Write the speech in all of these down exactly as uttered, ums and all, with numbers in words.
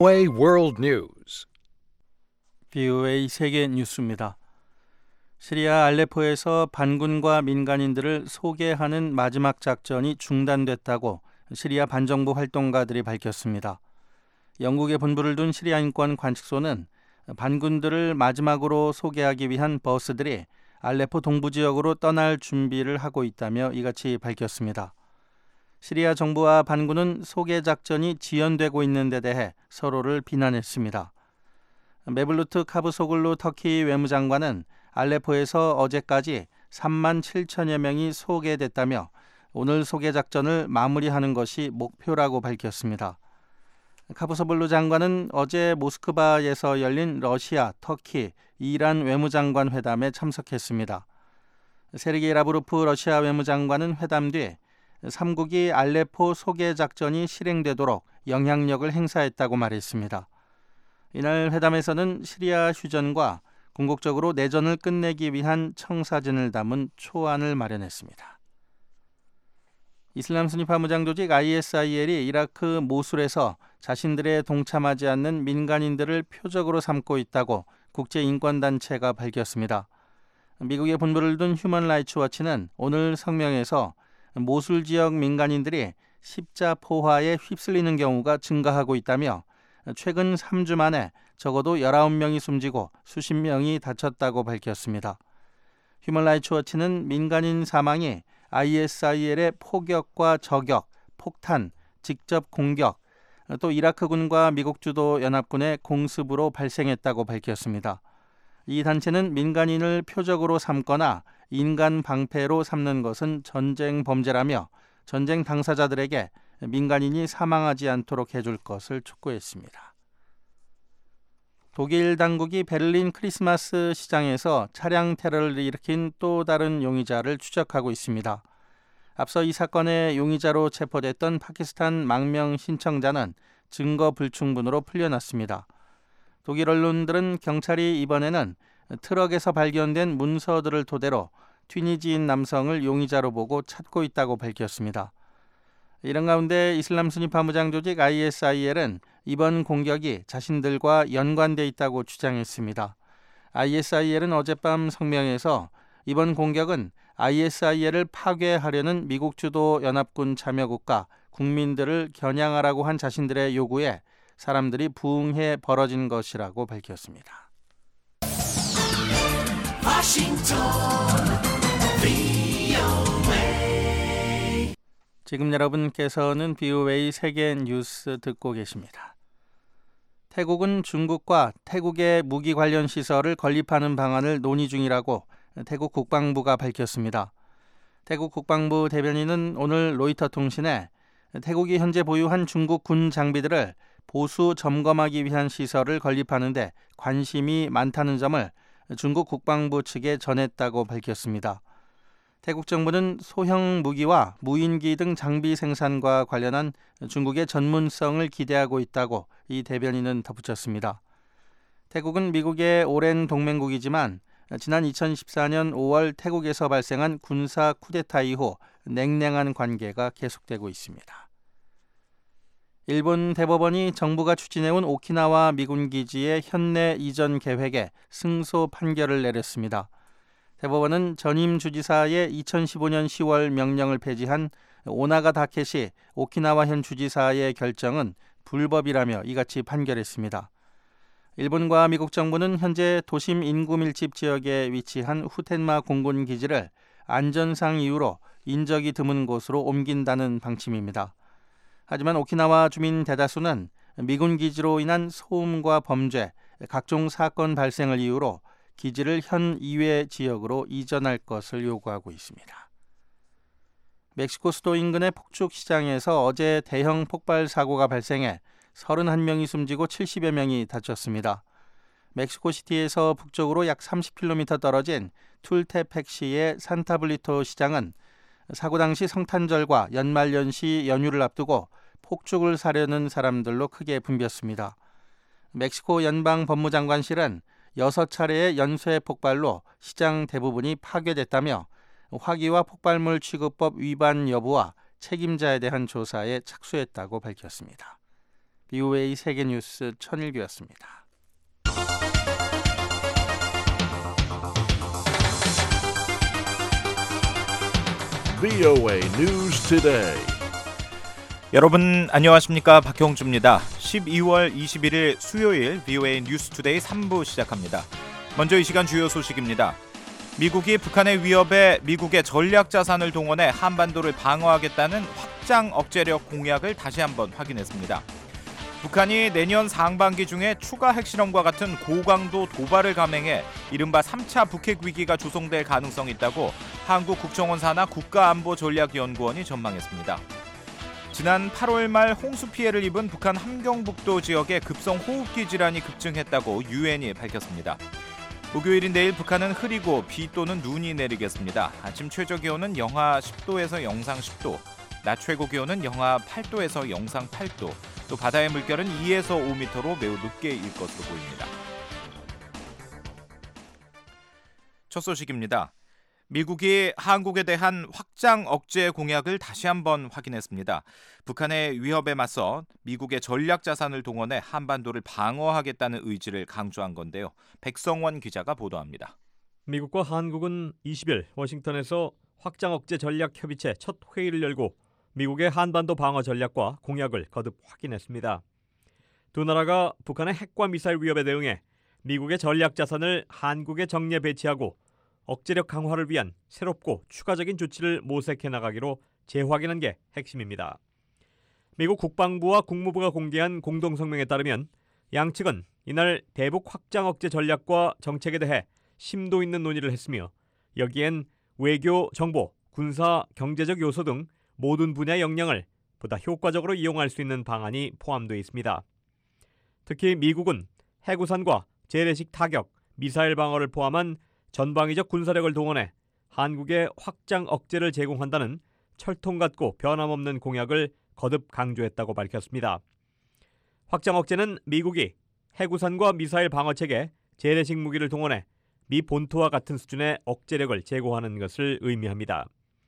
비오에이 World News. 비오에이 세계 뉴스입니다. 시리아 알레포에서 반군과 민간인들을 소개하는 마지막 작전이 중단됐다고 시리아 반정부 활동가들이 밝혔습니다. 영국에 본부를 둔 시리아 인권 관측소는 반군들을 마지막으로 소개하기 위한 버스들이 알레포 동부 지역으로 떠날 준비를 하고 있다며 이같이 밝혔습니다. 시리아 정부와 반군은 소개 작전이 지연되고 있는 데 대해 서로를 비난했습니다. 메블루트 카브소글루 터키 외무장관은 알레포에서 어제까지 삼만 칠천여 명이 소개됐다며 오늘 소개 작전을 마무리하는 것이 목표라고 밝혔습니다. 카브소글루 장관은 어제 모스크바에서 열린 러시아, 터키, 이란 외무장관 회담에 참석했습니다. 세르게이 라브로프 러시아 외무장관은 회담 뒤 삼국이 알레포 소개 작전이 실행되도록 영향력을 행사했다고 말했습니다. 이날 회담에서는 시리아 휴전과 궁극적으로 내전을 끝내기 위한 청사진을 담은 초안을 마련했습니다. 이슬람 순위파 무장 조직 아이에스아이엘이 이라크 모술에서 자신들에 동참하지 않는 민간인들을 표적으로 삼고 있다고 국제인권단체가 밝혔습니다. 미국의 본부를 둔 휴먼 라이츠 워치는 오늘 성명에서 모술 지역 민간인들이 십자 포화에 휩쓸리는 경우가 증가하고 있다며 최근 삼 주 만에 적어도 열아홉 명이 숨지고 수십 명이 다쳤다고 밝혔습니다. 휴먼 라이츠 워치는 민간인 사망이 아이에스아이엘의 포격과 저격, 폭탄, 직접 공격, 또 이라크군과 미국 주도 연합군의 공습으로 발생했다고 밝혔습니다. 이 단체는 민간인을 표적으로 삼거나 인간 방패로 삼는 것은 전쟁 범죄라며 전쟁 당사자들에게 민간인이 사망하지 않도록 해줄 것을 촉구했습니다. 독일 당국이 베를린 크리스마스 시장에서 차량 테러를 일으킨 또 다른 용의자를 추적하고 있습니다. 앞서 이 사건의 용의자로 체포됐던 파키스탄 망명 신청자는 증거 불충분으로 풀려났습니다. 독일 언론들은 경찰이 이번에는 트럭에서 발견된 문서들을 토대로 튀니지인 남성을 용의자로 보고 찾고 있다고 밝혔습니다. 이런 가운데 이슬람 순위파 무장 조직 아이에스아이엘은 이번 공격이 자신들과 연관돼 있다고 주장했습니다. 아이에스아이엘은 어젯밤 성명에서 이번 공격은 아이에스아이엘을 파괴하려는 미국 주도 연합군 참여국가 국민들을 겨냥하라고 한 자신들의 요구에 사람들이 부응해 벌어진 것이라고 밝혔습니다. 지금 여러분께서는 비오에이 세계 뉴스 듣고 계십니다. 태국은 중국과 태국의 무기 관련 시설을 건립하는 방안을 논의 중이라고 태국 국방부가 밝혔습니다. 태국 국방부 대변인은 오늘 로이터 통신에 태국이 현재 보유한 중국 군 장비들을 보수 점검하기 위한 시설을 건립하는 데 관심이 많다는 점을 중국 국방부 측에 전했다고 밝혔습니다. 태국 정부는 소형 무기와 무인기 등 장비 생산과 관련한 중국의 전문성을 기대하고 있다고 이 대변인은 덧붙였습니다. 태국은 미국의 오랜 동맹국이지만 지난 이천십사 년 오월 태국에서 발생한 군사 쿠데타 이후 냉랭한 관계가 계속되고 있습니다. 일본 대법원이 정부가 추진해온 오키나와 미군 기지의 현내 이전 계획에 승소 판결을 내렸습니다. 대법원은 전임 주지사의 이천십오 년 시월 명령을 폐지한 오나가 다케시 오키나와 현 주지사의 결정은 불법이라며 이같이 판결했습니다. 일본과 미국 정부는 현재 도심 인구 밀집 지역에 위치한 후텐마 공군 기지를 안전상 이유로 인적이 드문 곳으로 옮긴다는 방침입니다. 하지만 오키나와 주민 대다수는 미군 기지로 인한 소음과 범죄, 각종 사건 발생을 이유로 기지를 현 이외 지역으로 이전할 것을 요구하고 있습니다. 멕시코 수도 인근의 폭죽 시장에서 어제 대형 폭발 사고가 발생해 서른한 명이 숨지고 칠십여 명이 다쳤습니다. 멕시코시티에서 북쪽으로 약 삼십 킬로미터 떨어진 툴테펙시의 산타블리토 시장은 사고 당시 성탄절과 연말연시 연휴를 앞두고 폭죽을 사려는 사람들로 크게 붐볐습니다. 멕시코 연방 법무장관실은 여섯 차례의 연쇄 폭발로 시장 대부분이 파괴됐다며 화기와 폭발물 취급법 위반 여부와 책임자에 대한 조사에 착수했다고 밝혔습니다. 비오에이 세계뉴스 천일규였습니다. 브이오에이 News Today. 여러분 안녕하십니까? 박형주입니다. 십이월 이십일일 수요일 비오에이 뉴스투데이 삼 부 시작합니다. 먼저 이 시간 주요 소식입니다. 미국이 북한의 위협에 미국의 전략 자산을 동원해 한반도를 방어하겠다는 확장 억제력 공약을 다시 한번 확인했습니다. 북한이 내년 상반기 중에 추가 핵실험과 같은 고강도 도발을 감행해 이른바 삼 차 북핵 위기가 조성될 가능성이 있다고 한국국정원 산하 국가안보전략연구원이 전망했습니다. 지난 팔월 말 홍수 피해를 입은 북한 함경북도 지역에 급성 호흡기 질환이 급증했다고 유엔이 밝혔습니다. 목요일인 내일 북한은 흐리고 비 또는 눈이 내리겠습니다. 아침 최저 기온은 영하 십 도에서 영상 십 도, 낮 최고 기온은 영하 팔 도에서 영상 팔 도, 또 바다의 물결은 이에서 오 미터로 매우 높게 일 것으로 보입니다. 첫 소식입니다. 미국이 한국에 대한 확장 억제 공약을 다시 한번 확인했습니다. 북한의 위협에 맞서 미국의 전략 자산을 동원해 한반도를 방어하겠다는 의지를 강조한 건데요. 백성원 기자가 보도합니다. 미국과 한국은 이십일 워싱턴에서 확장 억제 전략 협의체 첫 회의를 열고 미국의 한반도 방어 전략과 공약을 거듭 확인했습니다. 두 나라가 북한의 핵과 미사일 위협에 대응해 미국의 전략 자산을 한국에 정례 배치하고 억제력 강화를 위한 새롭고 추가적인 조치를 모색해 나가기로 재확인한 게 핵심입니다. 미국 국방부와 국무부가 공개한 공동성명에 따르면 양측은 이날 대북 확장 억제 전략과 정책에 대해 심도 있는 논의를 했으며 여기엔 외교, 정보, 군사, 경제적 요소 등 모든 분야 역량을 보다 효과적으로 이용할 수 있는 방안이 포함되어 있습니다. 특히 미국은 해구산과 재래식 타격, 미사일 방어를 포함한 전방위적 군사력을 동원해 한국에 확장 억제를 제공한다는 철통 같고 변함없는 공약을 거듭 강조했다고 밝혔습니다. 확장 억제는 미국이 해구산과 미사일 방어체계, 재래식 무기를 동원해 미 본토와 같은 수준의 억제력을 제고하는 것을 의미합니다.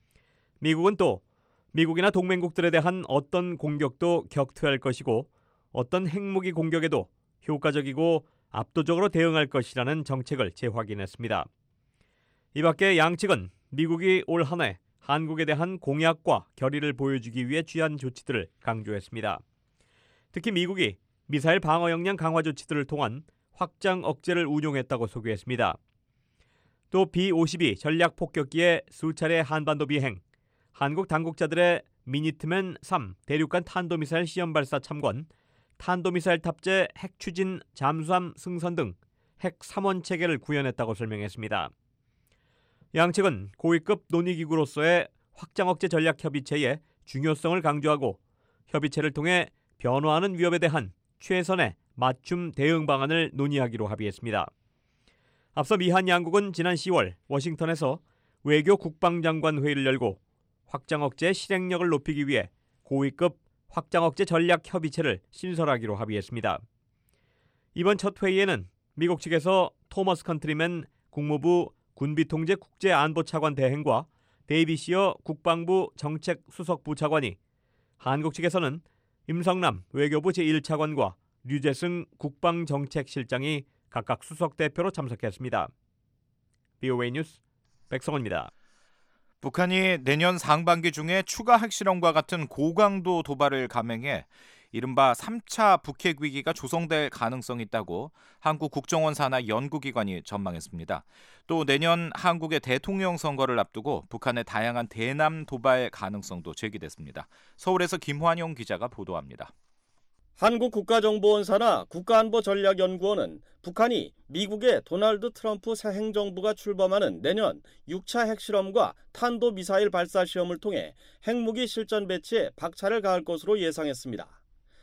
미국은 또 미국이나 동맹국들에 대한 어떤 공격도 격퇴할 것이고 어떤 핵무기 공격에도 효과적이고 압도적으로 대응할 것이라는 정책을 재확인했습니다. 이 밖에 양측은 미국이 올 한 해 한국에 대한 공약과 결의를 보여주기 위해 취한 조치들을 강조했습니다. 특히 미국이 미사일 방어 역량 강화 조치들을 통한 확장 억제를 운용했다고 소개했습니다. 또 비 오십이 전략 폭격기의 수차례 한반도 비행, 한국 당국자들의 미니트맨 삼 대륙간 탄도미사일 시험 발사 참관, 탄도미사일 탑재 핵 추진 잠수함 승선 등 핵 삼 원 체계를 구현했다고 설명했습니다. 양측은 고위급 논의기구로서의 확장 억제 전략 협의체의 중요성을 강조하고 협의체를 통해 변화하는 위협에 대한 최선의 맞춤 대응 방안을 논의하기로 합의했습니다. 앞서 미한 양국은 지난 시월 워싱턴에서 외교 국방장관 회의를 열고 확장 억제 실행력을 높이기 위해 고위급 확장 억제 전략 협의체를 신설하기로 합의했습니다. 이번 첫 회의에는 미국 측에서 토머스 컨트리맨 국무부 군비통제 국제안보차관 대행과 데이비 시어 국방부 정책수석부 차관이, 한국 측에서는 임성남 외교부 제일 차관과 류재승 국방정책실장이 각각 수석대표로 참석했습니다. 비오에이 뉴스 백성원입니다. 북한이 내년 상반기 중에 추가 핵실험과 같은 고강도 도발을 감행해 이른바 삼 차 북핵 위기가 조성될 가능성이 있다고 한국 국정원 산하 연구기관이 전망했습니다. 또 내년 한국의 대통령 선거를 앞두고 북한의 다양한 대남 도발 가능성도 제기됐습니다. 서울에서 김환용 기자가 보도합니다. 한국국가정보원 산하 국가안보전략연구원은 북한이 미국의 도널드 트럼프 새 행정부가 출범하는 내년 육 차 핵실험과 탄도미사일 발사 시험을 통해 핵무기 실전 배치에 박차를 가할 것으로 예상했습니다.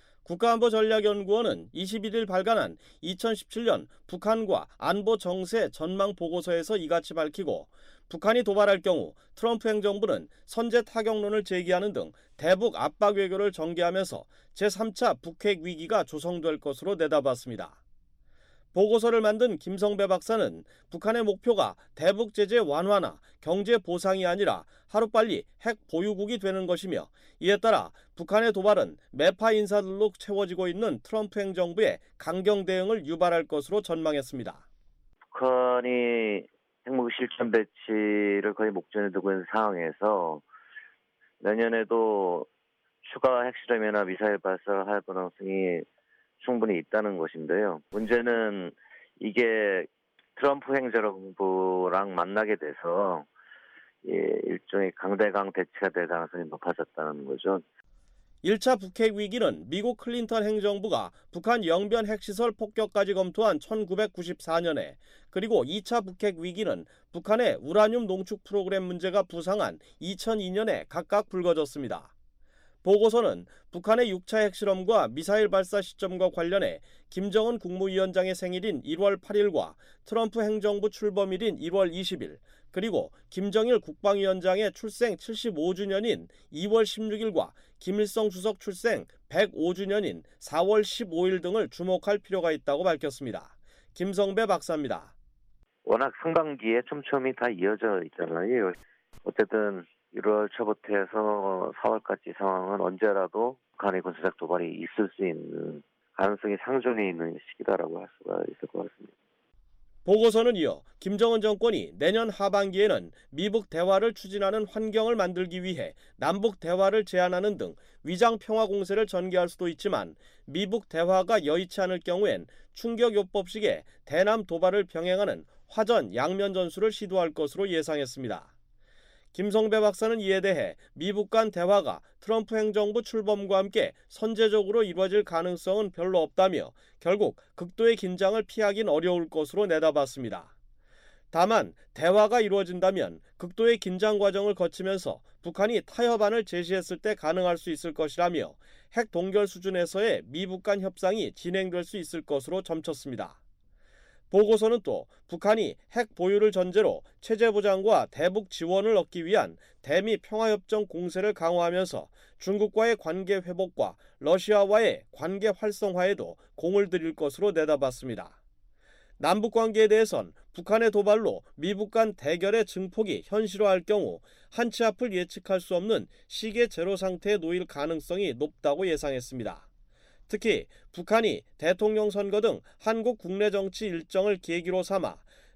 국가안보전략연구원은 이십일일 발간한 이천십칠 년 북한과 안보 정세 전망 보고서에서 이같이 밝히고, 북한이 도발할 경우 트럼프 행정부는 선제 타격론을 제기하는 등 대북 압박 외교를 전개하면서 제삼 차 북핵 위기가 조성될 것으로 내다봤습니다. 보고서를 만든 김성배 박사는 북한의 목표가 대북 제재 완화나 경제 보상이 아니라 하루빨리 핵 보유국이 되는 것이며, 이에 따라 북한의 도발은 매파 인사들로 채워지고 있는 트럼프 행정부의 강경 대응을 유발할 것으로 전망했습니다. 북한이 핵무기 실전 배치를 거의 목전에 두고 있는 상황에서 내년에도 추가 핵실험이나 미사일 발사를 할 가능성이 충분히 있다는 것인데요. 문제는 이게 트럼프 행정부랑 만나게 돼서 일종의 강대강 대치가 될 가능성이 높아졌다는 거죠. 일 차 북핵 위기는 미국 클린턴 행정부가 북한 영변 핵시설 폭격까지 검토한 천구백구십사 년에, 그리고 이 차 북핵 위기는 북한의 우라늄 농축 프로그램 문제가 부상한 이천이 년에 각각 불거졌습니다. 보고서는 북한의 육 차 핵실험과 미사일 발사 시점과 관련해 김정은 국무위원장의 생일인 일월 팔일과 트럼프 행정부 출범일인 일월 이십일, 그리고 김정일 국방위원장의 출생 칠십오 주년인 이월 십육일과 김일성 주석 출생 백오 주년인 사월 십오일 등을 주목할 필요가 있다고 밝혔습니다. 김성배 박사입니다. 워낙 상반기에 촘촘히 다 이어져 있잖아요. 어쨌든 일월 초부터 해서 사월까지 상황은 언제라도 북한의 군사적 도발이 있을 수 있는 가능성이 상존해 있는 시기다라고 할 수가 있을 것 같습니다. 보고서는 이어 김정은 정권이 내년 하반기에는 미북 대화를 추진하는 환경을 만들기 위해 남북 대화를 제안하는 등 위장 평화 공세를 전개할 수도 있지만, 미북 대화가 여의치 않을 경우엔 충격요법식의 대남 도발을 병행하는 화전 양면 전술을 시도할 것으로 예상했습니다. 김성배 박사는 이에 대해 미북 간 대화가 트럼프 행정부 출범과 함께 선제적으로 이루어질 가능성은 별로 없다며, 결국 극도의 긴장을 피하긴 어려울 것으로 내다봤습니다. 다만 대화가 이루어진다면 극도의 긴장 과정을 거치면서 북한이 타협안을 제시했을 때 가능할 수 있을 것이라며, 핵 동결 수준에서의 미북 간 협상이 진행될 수 있을 것으로 점쳤습니다. 보고서는 또 북한이 핵 보유를 전제로 체제 보장과 대북 지원을 얻기 위한 대미 평화협정 공세를 강화하면서 중국과의 관계 회복과 러시아와의 관계 활성화에도 공을 들일 것으로 내다봤습니다. 남북 관계에 대해선 북한의 도발로 미북 간 대결의 증폭이 현실화할 경우 한치 앞을 예측할 수 없는 시계 제로 상태에 놓일 가능성이 높다고 예상했습니다. 특히 북한이 대통령 선거 등 한국 국내 정치 일정을 계기로 삼아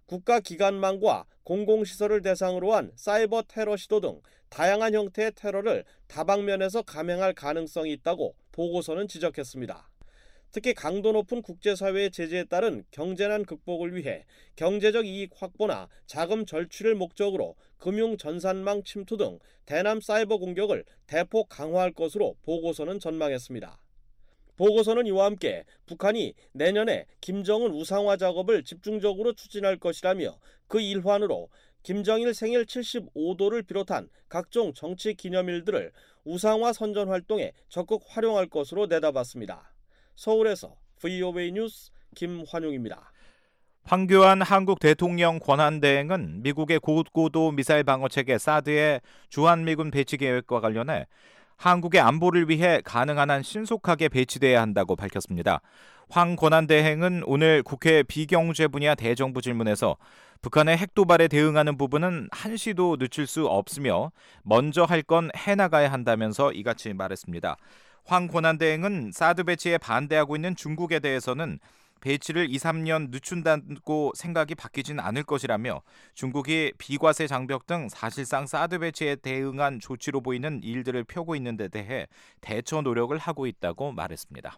국가기관망과 공공시설을 대상으로 한 사이버 테러 시도 등 다양한 형태의 테러를 다방면에서 감행할 가능성이 있다고 보고서는 지적했습니다. 특히 강도 높은 국제사회의 제재에 따른 경제난 극복을 위해 경제적 이익 확보나 자금 절취를 목적으로 금융 전산망 침투 등 대남 사이버 공격을 대폭 강화할 것으로 보고서는 전망했습니다. 보고서는 이와 함께 북한이 내년에 김정은 우상화 작업을 집중적으로 추진할 것이라며, 그 일환으로 김정일 생일 칠십오 도를 비롯한 각종 정치 기념일들을 우상화 선전 활동에 적극 활용할 것으로 내다봤습니다. 서울에서 브이오에이 뉴스 김환용입니다. 황교안 한국 대통령 권한대행은 미국의 고고도 미사일 방어체계 사드의 주한미군 배치 계획과 관련해 한국의 안보를 위해 가능한 한 신속하게 배치돼야 한다고 밝혔습니다. 황 권한대행은 오늘 국회 비경제 분야 대정부 질문에서 북한의 핵도발에 대응하는 부분은 한시도 늦출 수 없으며 먼저 할 건 해나가야 한다면서 이같이 말했습니다. 황 권한대행은 사드 배치에 반대하고 있는 중국에 대해서는 배치를 이, 삼 년 늦춘다고 생각이 바뀌진 않을 것이라며, 중국이 비과세 장벽 등 사실상 사드 배치에 대응한 조치로 보이는 일들을 펴고 있는 데 대해 대처 노력을 하고 있다고 말했습니다.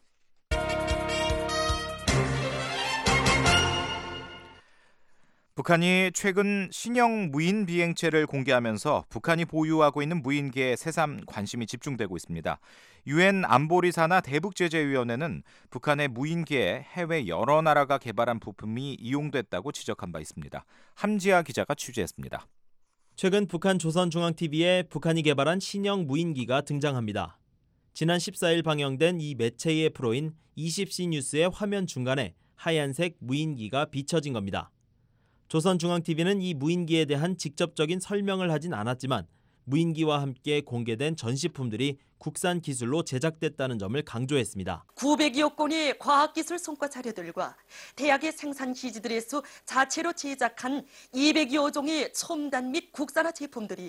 북한이 최근 신형 무인 비행체를 공개하면서 북한이 보유하고 있는 무인기에 새삼 관심이 집중되고 있습니다. 유엔 안보리 산하 대북제재위원회는 북한의 무인기에 해외 여러 나라가 개발한 부품이 이용됐다고 지적한 바 있습니다. 함지아 기자가 취재했습니다. 최근 북한 조선중앙티비에 북한이 개발한 신형 무인기가 등장합니다. 지난 십사일 방영된 이 매체의 프로인 이십 시 뉴스의 화면 중간에 하얀색 무인기가 비춰진 겁니다. 조선중앙티비는 이 무인기에 대한 직접적인 설명을 하진 않았지만 무인기와 함께 공개된 전시품들이 국산 기술로 제작됐다는 점을 강조했습니다. 구백여 건의 과학기술 성과 자료들과 대학의 생산 기지들에서 자체로 제작한 이백여 종의 첨단 및 국산화 제품들이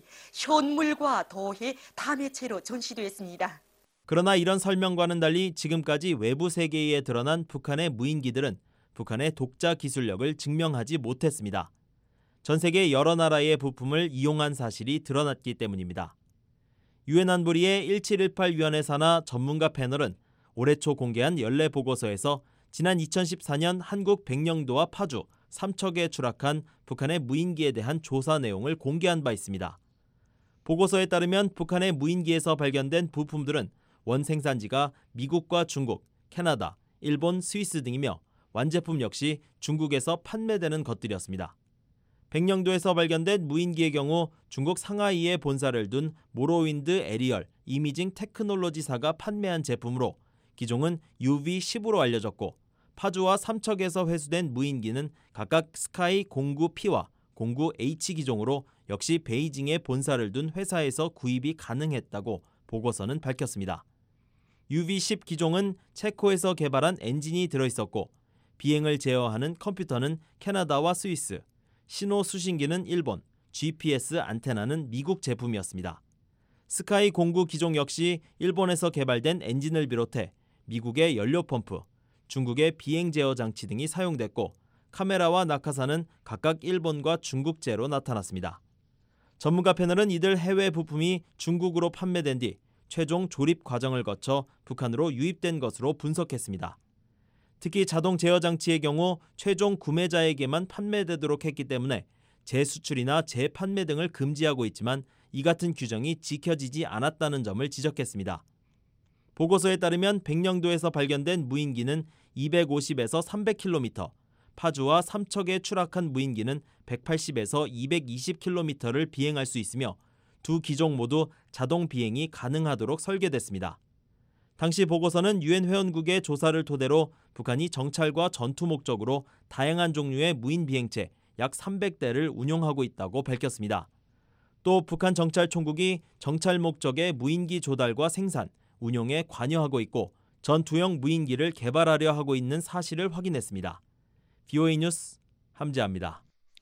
현물과 더해 다매체로 전시되었습니다. 그러나 이런 설명과는 달리 지금까지 외부 세계에 드러난 북한의 무인기들은 북한의 독자 기술력을 증명하지 못했습니다. 전 세계 여러 나라의 부품을 이용한 사실이 드러났기 때문입니다. 유엔 안보리의 일칠일팔 위원회 산하 전문가 패널은 올해 초 공개한 연례 보고서에서 지난 이천십사 년 한국 백령도와 파주, 삼척에 추락한 북한의 무인기에 대한 조사 내용을 공개한 바 있습니다. 보고서에 따르면 북한의 무인기에서 발견된 부품들은 원 생산지가 미국과 중국, 캐나다, 일본, 스위스 등이며 완제품 역시 중국에서 판매되는 것들이었습니다. 백령도에서 발견된 무인기의 경우 중국 상하이에 본사를 둔 모로윈드 에리얼 이미징 테크놀로지사가 판매한 제품으로 기종은 유브이 십으로 알려졌고, 파주와 삼척에서 회수된 무인기는 각각 스카이 공구 P와 공구 H 기종으로 역시 베이징에 본사를 둔 회사에서 구입이 가능했다고 보고서는 밝혔습니다. 유브이 십 기종은 체코에서 개발한 엔진이 들어있었고, 비행을 제어하는 컴퓨터는 캐나다와 스위스, 신호 수신기는 일본, 지피에스 안테나는 미국 제품이었습니다. 스카이 공구 기종 역시 일본에서 개발된 엔진을 비롯해 미국의 연료 펌프, 중국의 비행 제어 장치 등이 사용됐고, 카메라와 낙하산은 각각 일본과 중국제로 나타났습니다. 전문가 패널은 이들 해외 부품이 중국으로 판매된 뒤 최종 조립 과정을 거쳐 북한으로 유입된 것으로 분석했습니다. 특히 자동 제어 장치의 경우 최종 구매자에게만 판매되도록 했기 때문에 재수출이나 재판매 등을 금지하고 있지만 이 같은 규정이 지켜지지 않았다는 점을 지적했습니다. 보고서에 따르면 백령도에서 발견된 무인기는 이백오십에서 삼백 킬로미터, 파주와 삼척에 추락한 무인기는 백팔십에서 이백이십 킬로미터를 비행할 수 있으며 두 기종 모두 자동 비행이 가능하도록 설계됐습니다. 당시 보고서는 유엔 회원국의 조사를 토대로 북한이 정찰과 전투 목적으로 다양한 종류의 무인 비행체 약 삼백 대를 운용하고 있다고 밝혔습니다. 또 북한 정찰총국이 정찰 목적의 무인기 조달과 생산, 운용에 관여하고 있고 전투형 무인기를 개발하려 하고 있는 사실을 확인했습니다. 브이오에이 뉴스 함재합니다.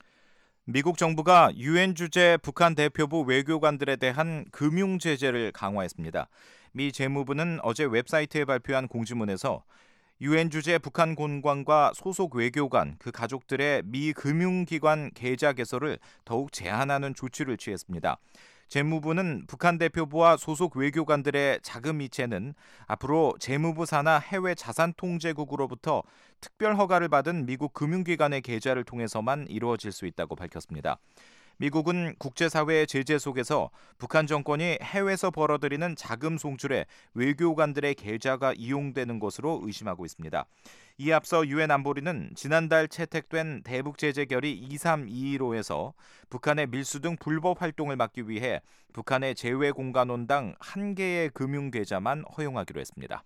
미국 정부가 유엔 주재 북한 대표부 외교관들에 대한 금융 제재를 강화했습니다. 미 재무부는 어제 웹사이트에 발표한 공지문에서 유엔 주재 북한 공관과 소속 외교관, 그 가족들의 미 금융기관 계좌 개설을 더욱 제한하는 조치를 취했습니다. 재무부는 북한 대표부와 소속 외교관들의 자금 이체는 앞으로 재무부 산하 해외 자산 통제국으로부터 특별 허가를 받은 미국 금융기관의 계좌를 통해서만 이루어질 수 있다고 밝혔습니다. 미국은 국제사회의 제재 속에서 북한 정권이 해외에서 벌어들이는 자금 송출에 외교관들의 계좌가 이용되는 것으로 의심하고 있습니다. 이에 앞서 유엔 안보리는 지난달 채택된 대북 제재 결의 이삼이일호에서 북한의 밀수 등 불법 활동을 막기 위해 북한의 재외공간원당 한 개의 금융 계좌만 허용하기로 했습니다.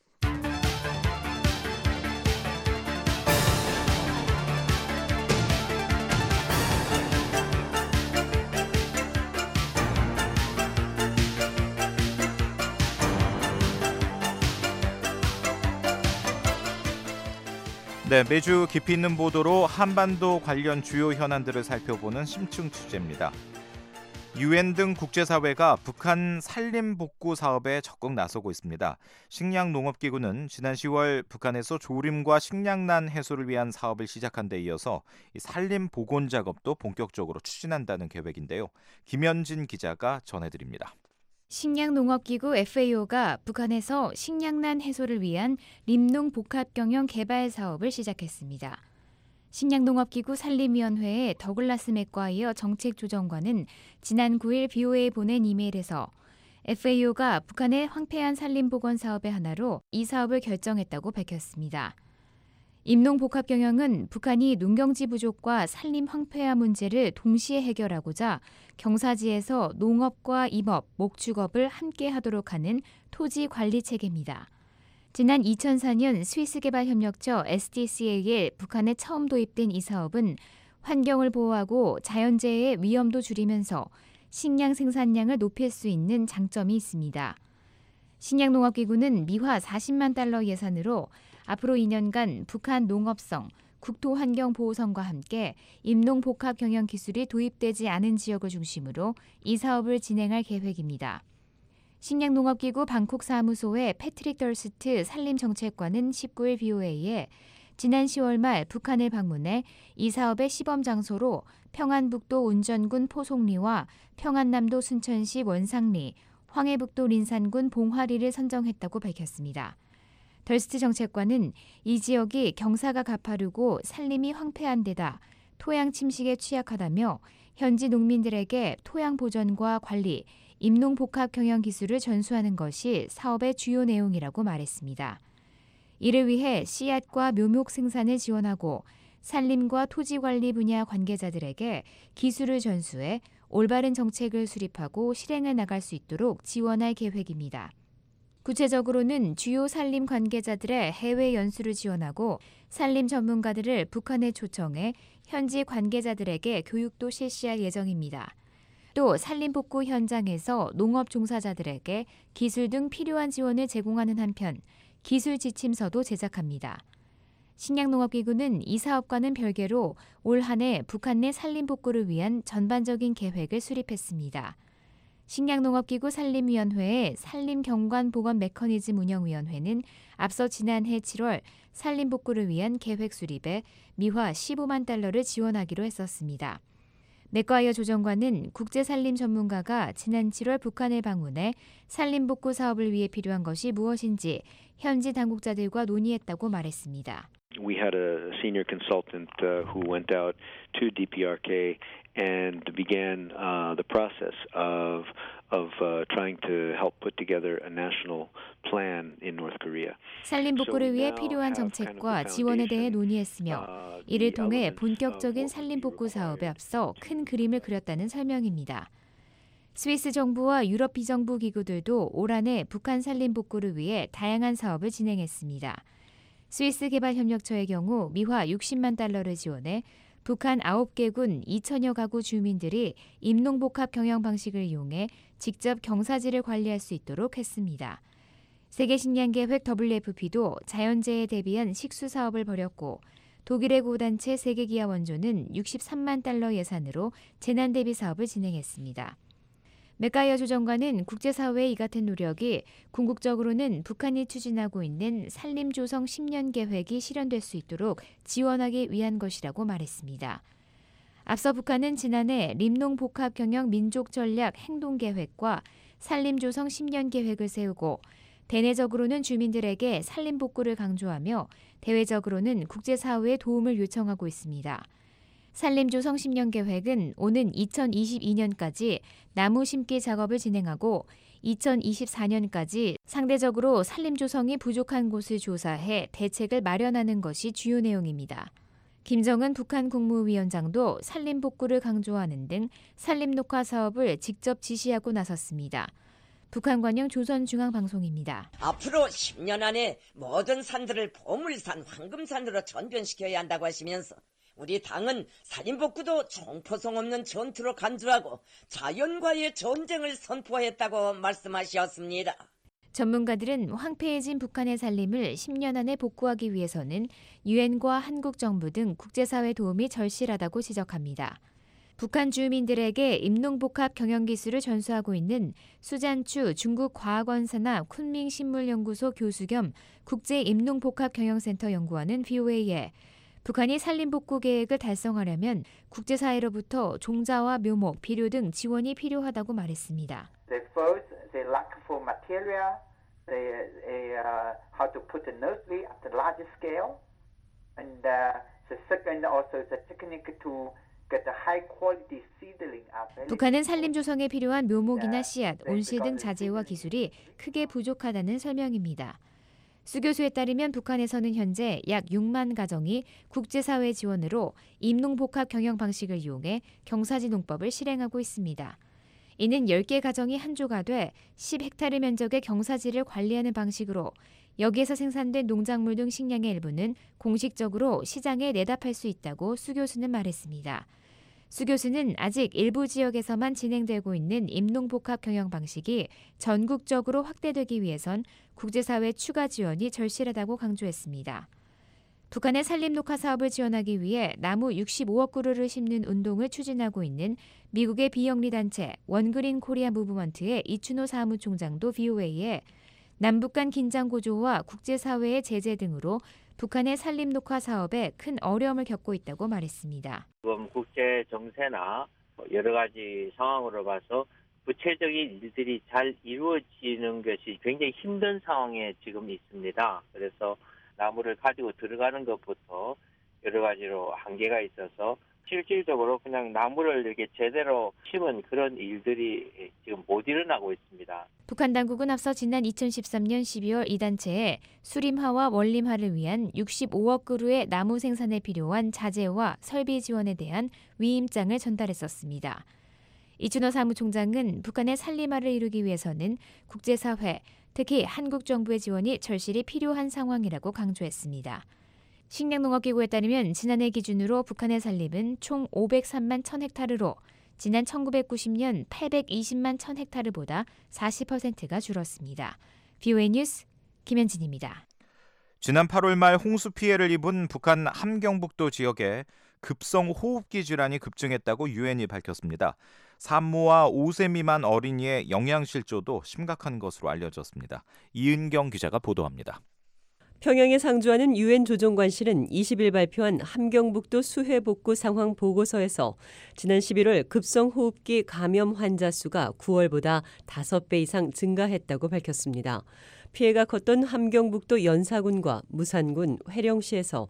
네, 매주 깊이 있는 보도로 한반도 관련 주요 현안들을 살펴보는 심층 취재입니다. 유엔 등 국제사회가 북한 산림복구 사업에 적극 나서고 있습니다. 식량농업기구는 지난 시월 북한에서 조림과 식량난 해소를 위한 사업을 시작한 데 이어서 이 산림 복원 작업도 본격적으로 추진한다는 계획인데요. 김현진 기자가 전해드립니다. 식량농업기구 에프에이오가 북한에서 식량난 해소를 위한 림농 복합경영 개발 사업을 시작했습니다. 식량농업기구 산림위원회의 더글라스 맥과이어 정책조정관은 지난 구일 브이오에이에 보낸 이메일에서 에프에이오가 북한의 황폐한 산림복원 사업의 하나로 이 사업을 결정했다고 밝혔습니다. 임농복합경영은 북한이 농경지 부족과 산림 황폐화 문제를 동시에 해결하고자 경사지에서 농업과 임업, 목축업을 함께 하도록 하는 토지 관리 체계입니다. 지난 이천사 년 스위스개발협력처 에스디씨에이에 북한에 처음 도입된 이 사업은 환경을 보호하고 자연재해의 위험도 줄이면서 식량 생산량을 높일 수 있는 장점이 있습니다. 식량농업기구는 미화 사십만 달러 예산으로 앞으로 이 년간 북한 농업성, 국토환경보호성과 함께 임농복합 경영 기술이 도입되지 않은 지역을 중심으로 이 사업을 진행할 계획입니다. 식량농업기구 방콕 사무소의 패트릭 덜스트 산림정책관은 십구 일 비오에이에 지난 시월 말 북한을 방문해 이 사업의 시범 장소로 평안북도 운전군 포송리와 평안남도 순천시 원상리, 황해북도 린산군 봉화리를 선정했다고 밝혔습니다. 덜스트 정책관은 이 지역이 경사가 가파르고 산림이 황폐한 데다 토양 침식에 취약하다며 현지 농민들에게 토양 보전과 관리, 임농복합 경영 기술을 전수하는 것이 사업의 주요 내용이라고 말했습니다. 이를 위해 씨앗과 묘목 생산을 지원하고 산림과 토지관리 분야 관계자들에게 기술을 전수해 올바른 정책을 수립하고 실행해 나갈 수 있도록 지원할 계획입니다. 구체적으로는 주요 산림 관계자들의 해외 연수를 지원하고 산림 전문가들을 북한에 초청해 현지 관계자들에게 교육도 실시할 예정입니다. 또 산림복구 현장에서 농업 종사자들에게 기술 등 필요한 지원을 제공하는 한편 기술 지침서도 제작합니다. 식량농업기구는 이 사업과는 별개로 올 한 해 북한 내 산림복구를 위한 전반적인 계획을 수립했습니다. 식량농업기구 산림위원회의 산림경관보건 메커니즘 운영위원회는 앞서 지난해 칠월 산림복구를 위한 계획 수립에 미화 십오만 달러를 지원하기로 했었습니다. 맥과이어 조정관은 국제산림 전문가가 지난 칠월 북한을 방문해 산림복구 사업을 위해 필요한 것이 무엇인지 현지 당국자들과 논의했다고 말했습니다. We had a senior consultant uh, who went out to D P R K and began uh, the process of of uh, trying to help put together a national plan in North Korea. 산림복구를 위해 필요한 정책과 지원에 대해 논의했으며 이를 통해 본격적인 산림복구 사업에 앞서 큰 그림을 그렸다는 설명입니다. 스위스 정부와 유럽 비정부 기구들도 올 한 해 북한 산림복구를 위해 다양한 사업을 진행했습니다. 스위스 개발협력처의 경우 미화 육십만 달러를 지원해 북한 아홉 개군 이천여 가구 주민들이 임농복합 경영 방식을 이용해 직접 경사지를 관리할 수 있도록 했습니다. 세계식량계획 더블유에프피도 자연재해에 대비한 식수 사업을 벌였고 독일의 구단체 세계기아원조는 육십삼만 달러 예산으로 재난 대비 사업을 진행했습니다. 맥과이어 조정관은 국제사회의 이 같은 노력이 궁극적으로는 북한이 추진하고 있는 산림조성 십 년 계획이 실현될 수 있도록 지원하기 위한 것이라고 말했습니다. 앞서 북한은 지난해 림농복합경영 민족전략 행동계획과 산림조성 십 년 계획을 세우고 대내적으로는 주민들에게 산림복구를 강조하며 대외적으로는 국제사회의 도움을 요청하고 있습니다. 산림조성 십 년 계획은 오는 이천이십이 년까지 나무 심기 작업을 진행하고 이천이십사 년까지 상대적으로 산림조성이 부족한 곳을 조사해 대책을 마련하는 것이 주요 내용입니다. 김정은 북한 국무위원장도 산림복구를 강조하는 등 산림녹화 사업을 직접 지시하고 나섰습니다. 북한 관영 조선중앙방송입니다. 앞으로 십 년 안에 모든 산들을 보물산, 황금산으로 전변시켜야 한다고 하시면서 우리 당은 산림복구도 총포성 없는 전투로 간주하고 자연과의 전쟁을 선포했다고 말씀하셨습니다. 전문가들은 황폐해진 북한의 산림을 십 년 안에 복구하기 위해서는 유엔과 한국 정부 등 국제사회 도움이 절실하다고 지적합니다. 북한 주민들에게 임농복합 경영기술을 전수하고 있는 수잔추 중국과학원산하 쿤밍식물연구소 교수 겸 국제임농복합경영센터 연구원은 비오에이에 북한이 산림복구 계획을 달성하려면 국제사회로부터 종자와 묘목, 비료 등 지원이 필요하다고 말했습니다. They first, they lack for material, they, they uh, how to put a nursery at a large scale, and uh, the second also the technique to get a high quality seedling. 북한은 산림 조성에 필요한 묘목이나 씨앗, 온실 등 자재와 기술이 크게 부족하다는 설명입니다. 수 교수에 따르면 북한에서는 현재 약 육만 가정이 국제사회 지원으로 임농복합 경영 방식을 이용해 경사지 농법을 실행하고 있습니다. 이는 열 개 가정이 한 조가 돼 십 헥타르 면적의 경사지를 관리하는 방식으로 여기에서 생산된 농작물 등 식량의 일부는 공식적으로 시장에 내다 팔 수 있다고 수 교수는 말했습니다. 수 교수는 아직 일부 지역에서만 진행되고 있는 임농복합 경영 방식이 전국적으로 확대되기 위해선 국제사회 추가 지원이 절실하다고 강조했습니다. 북한의 산림 녹화 사업을 지원하기 위해 나무 육십오억 그루를 심는 운동을 추진하고 있는 미국의 비영리 단체 원그린 코리아 무브먼트의 이춘호 사무총장도 브이오에이에 남북 간 긴장 고조와 국제사회의 제재 등으로 북한의 산림 녹화 사업에 큰 어려움을 겪고 있다고 말했습니다. 지금 국제 정세나 여러 가지 상황으로 봐서 구체적인 일들이 잘 이루어지는 것이 굉장히 힘든 상황에 지금 있습니다. 그래서 나무를 가지고 들어가는 것부터 여러 가지로 한계가 있어서 실질적으로 그냥 나무를 이렇게 제대로 심은 그런 일들이 지금 못 일어나고 있습니다. 북한 당국은 앞서 지난 이천십삼년 십이월 이 단체에 수림화와 원림화를 위한 육십오억 그루의 나무 생산에 필요한 자재와 설비 지원에 대한 위임장을 전달했었습니다. 이춘호 사무총장은 북한의 산림화를 이루기 위해서는 국제사회, 특히 한국 정부의 지원이 절실히 필요한 상황이라고 강조했습니다. 식량농업기구에 따르면 지난해 기준으로 북한의 산림은 총 오백삼만 천 헥타르로 지난 천구백구십년 팔백이십만 천 헥타르보다 사십 퍼센트가 줄었습니다. 브이오에이 뉴스 김현진입니다. 지난 팔월 말 홍수 피해를 입은 북한 함경북도 지역에 급성 호흡기 질환이 급증했다고 유엔이 밝혔습니다. 산모와 오 세 미만 어린이의 영양실조도 심각한 것으로 알려졌습니다. 이은경 기자가 보도합니다. 평양에 상주하는 유엔 조정관실은 이십일 발표한 함경북도 수해복구 상황 보고서에서 지난 십일월 급성호흡기 감염 환자 수가 구월보다 다섯 배 이상 증가했다고 밝혔습니다. 피해가 컸던 함경북도 연사군과 무산군, 회령시에서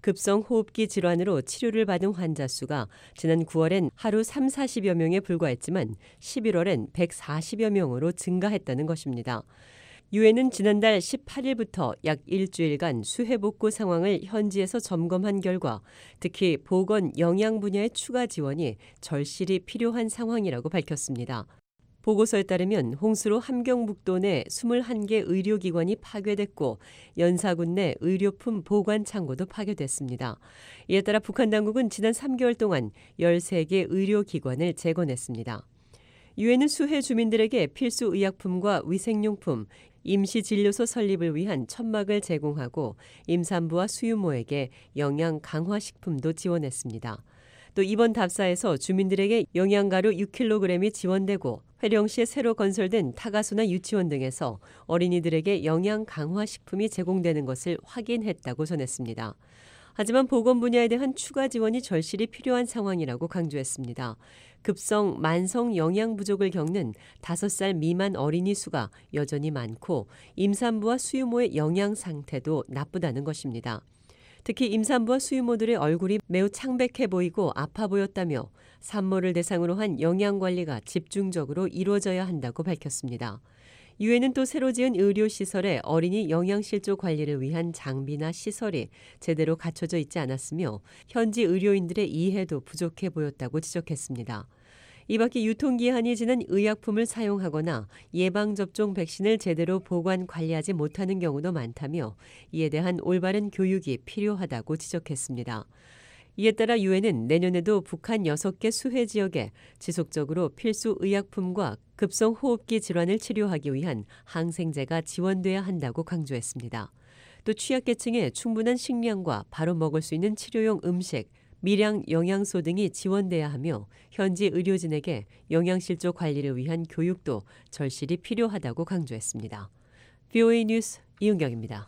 급성호흡기 질환으로 치료를 받은 환자 수가 지난 구월엔 하루 삼사십여 명에 불과했지만 십일월엔 백사십여 명으로 증가했다는 것입니다. 유엔은 지난달 십팔일부터 약 일주일간 수해복구 상황을 현지에서 점검한 결과 특히 보건, 영양 분야의 추가 지원이 절실히 필요한 상황이라고 밝혔습니다. 보고서에 따르면 홍수로 함경북도 내 이십일 개 의료기관이 파괴됐고 연사군 내 의료품 보관 창고도 파괴됐습니다. 이에 따라 북한 당국은 지난 삼 개월 동안 열세 개 의료기관을 재건했습니다. 유엔은 수해 주민들에게 필수 의약품과 위생용품, 임시진료소 설립을 위한 천막을 제공하고 임산부와 수유모에게 영양 강화식품도 지원했습니다. 또 이번 답사에서 주민들에게 영양가루 육 킬로그램이 지원되고 회령시에 새로 건설된 타가소나 유치원 등에서 어린이들에게 영양 강화식품이 제공되는 것을 확인했다고 전했습니다. 하지만 보건 분야에 대한 추가 지원이 절실히 필요한 상황이라고 강조했습니다. 급성 만성 영양 부족을 겪는 다섯 살 미만 어린이 수가 여전히 많고 임산부와 수유모의 영양 상태도 나쁘다는 것입니다. 특히 임산부와 수유모들의 얼굴이 매우 창백해 보이고 아파 보였다며 산모를 대상으로 한 영양관리가 집중적으로 이루어져야 한다고 밝혔습니다. 유엔은 또 새로 지은 의료시설에 어린이 영양실조 관리를 위한 장비나 시설이 제대로 갖춰져 있지 않았으며 현지 의료인들의 이해도 부족해 보였다고 지적했습니다. 이 밖에 유통기한이 지난 의약품을 사용하거나 예방접종 백신을 제대로 보관 관리하지 못하는 경우도 많다며 이에 대한 올바른 교육이 필요하다고 지적했습니다. 이에 따라 유엔은 내년에도 북한 여섯 개 수해 지역에 지속적으로 필수 의약품과 급성호흡기 질환을 치료하기 위한 항생제가 지원돼야 한다고 강조했습니다. 또 취약계층에 충분한 식량과 바로 먹을 수 있는 치료용 음식, 미량 영양소 등이 지원돼야 하며 현지 의료진에게 영양실조 관리를 위한 교육도 절실히 필요하다고 강조했습니다. 브이오에이 뉴스 이은경입니다.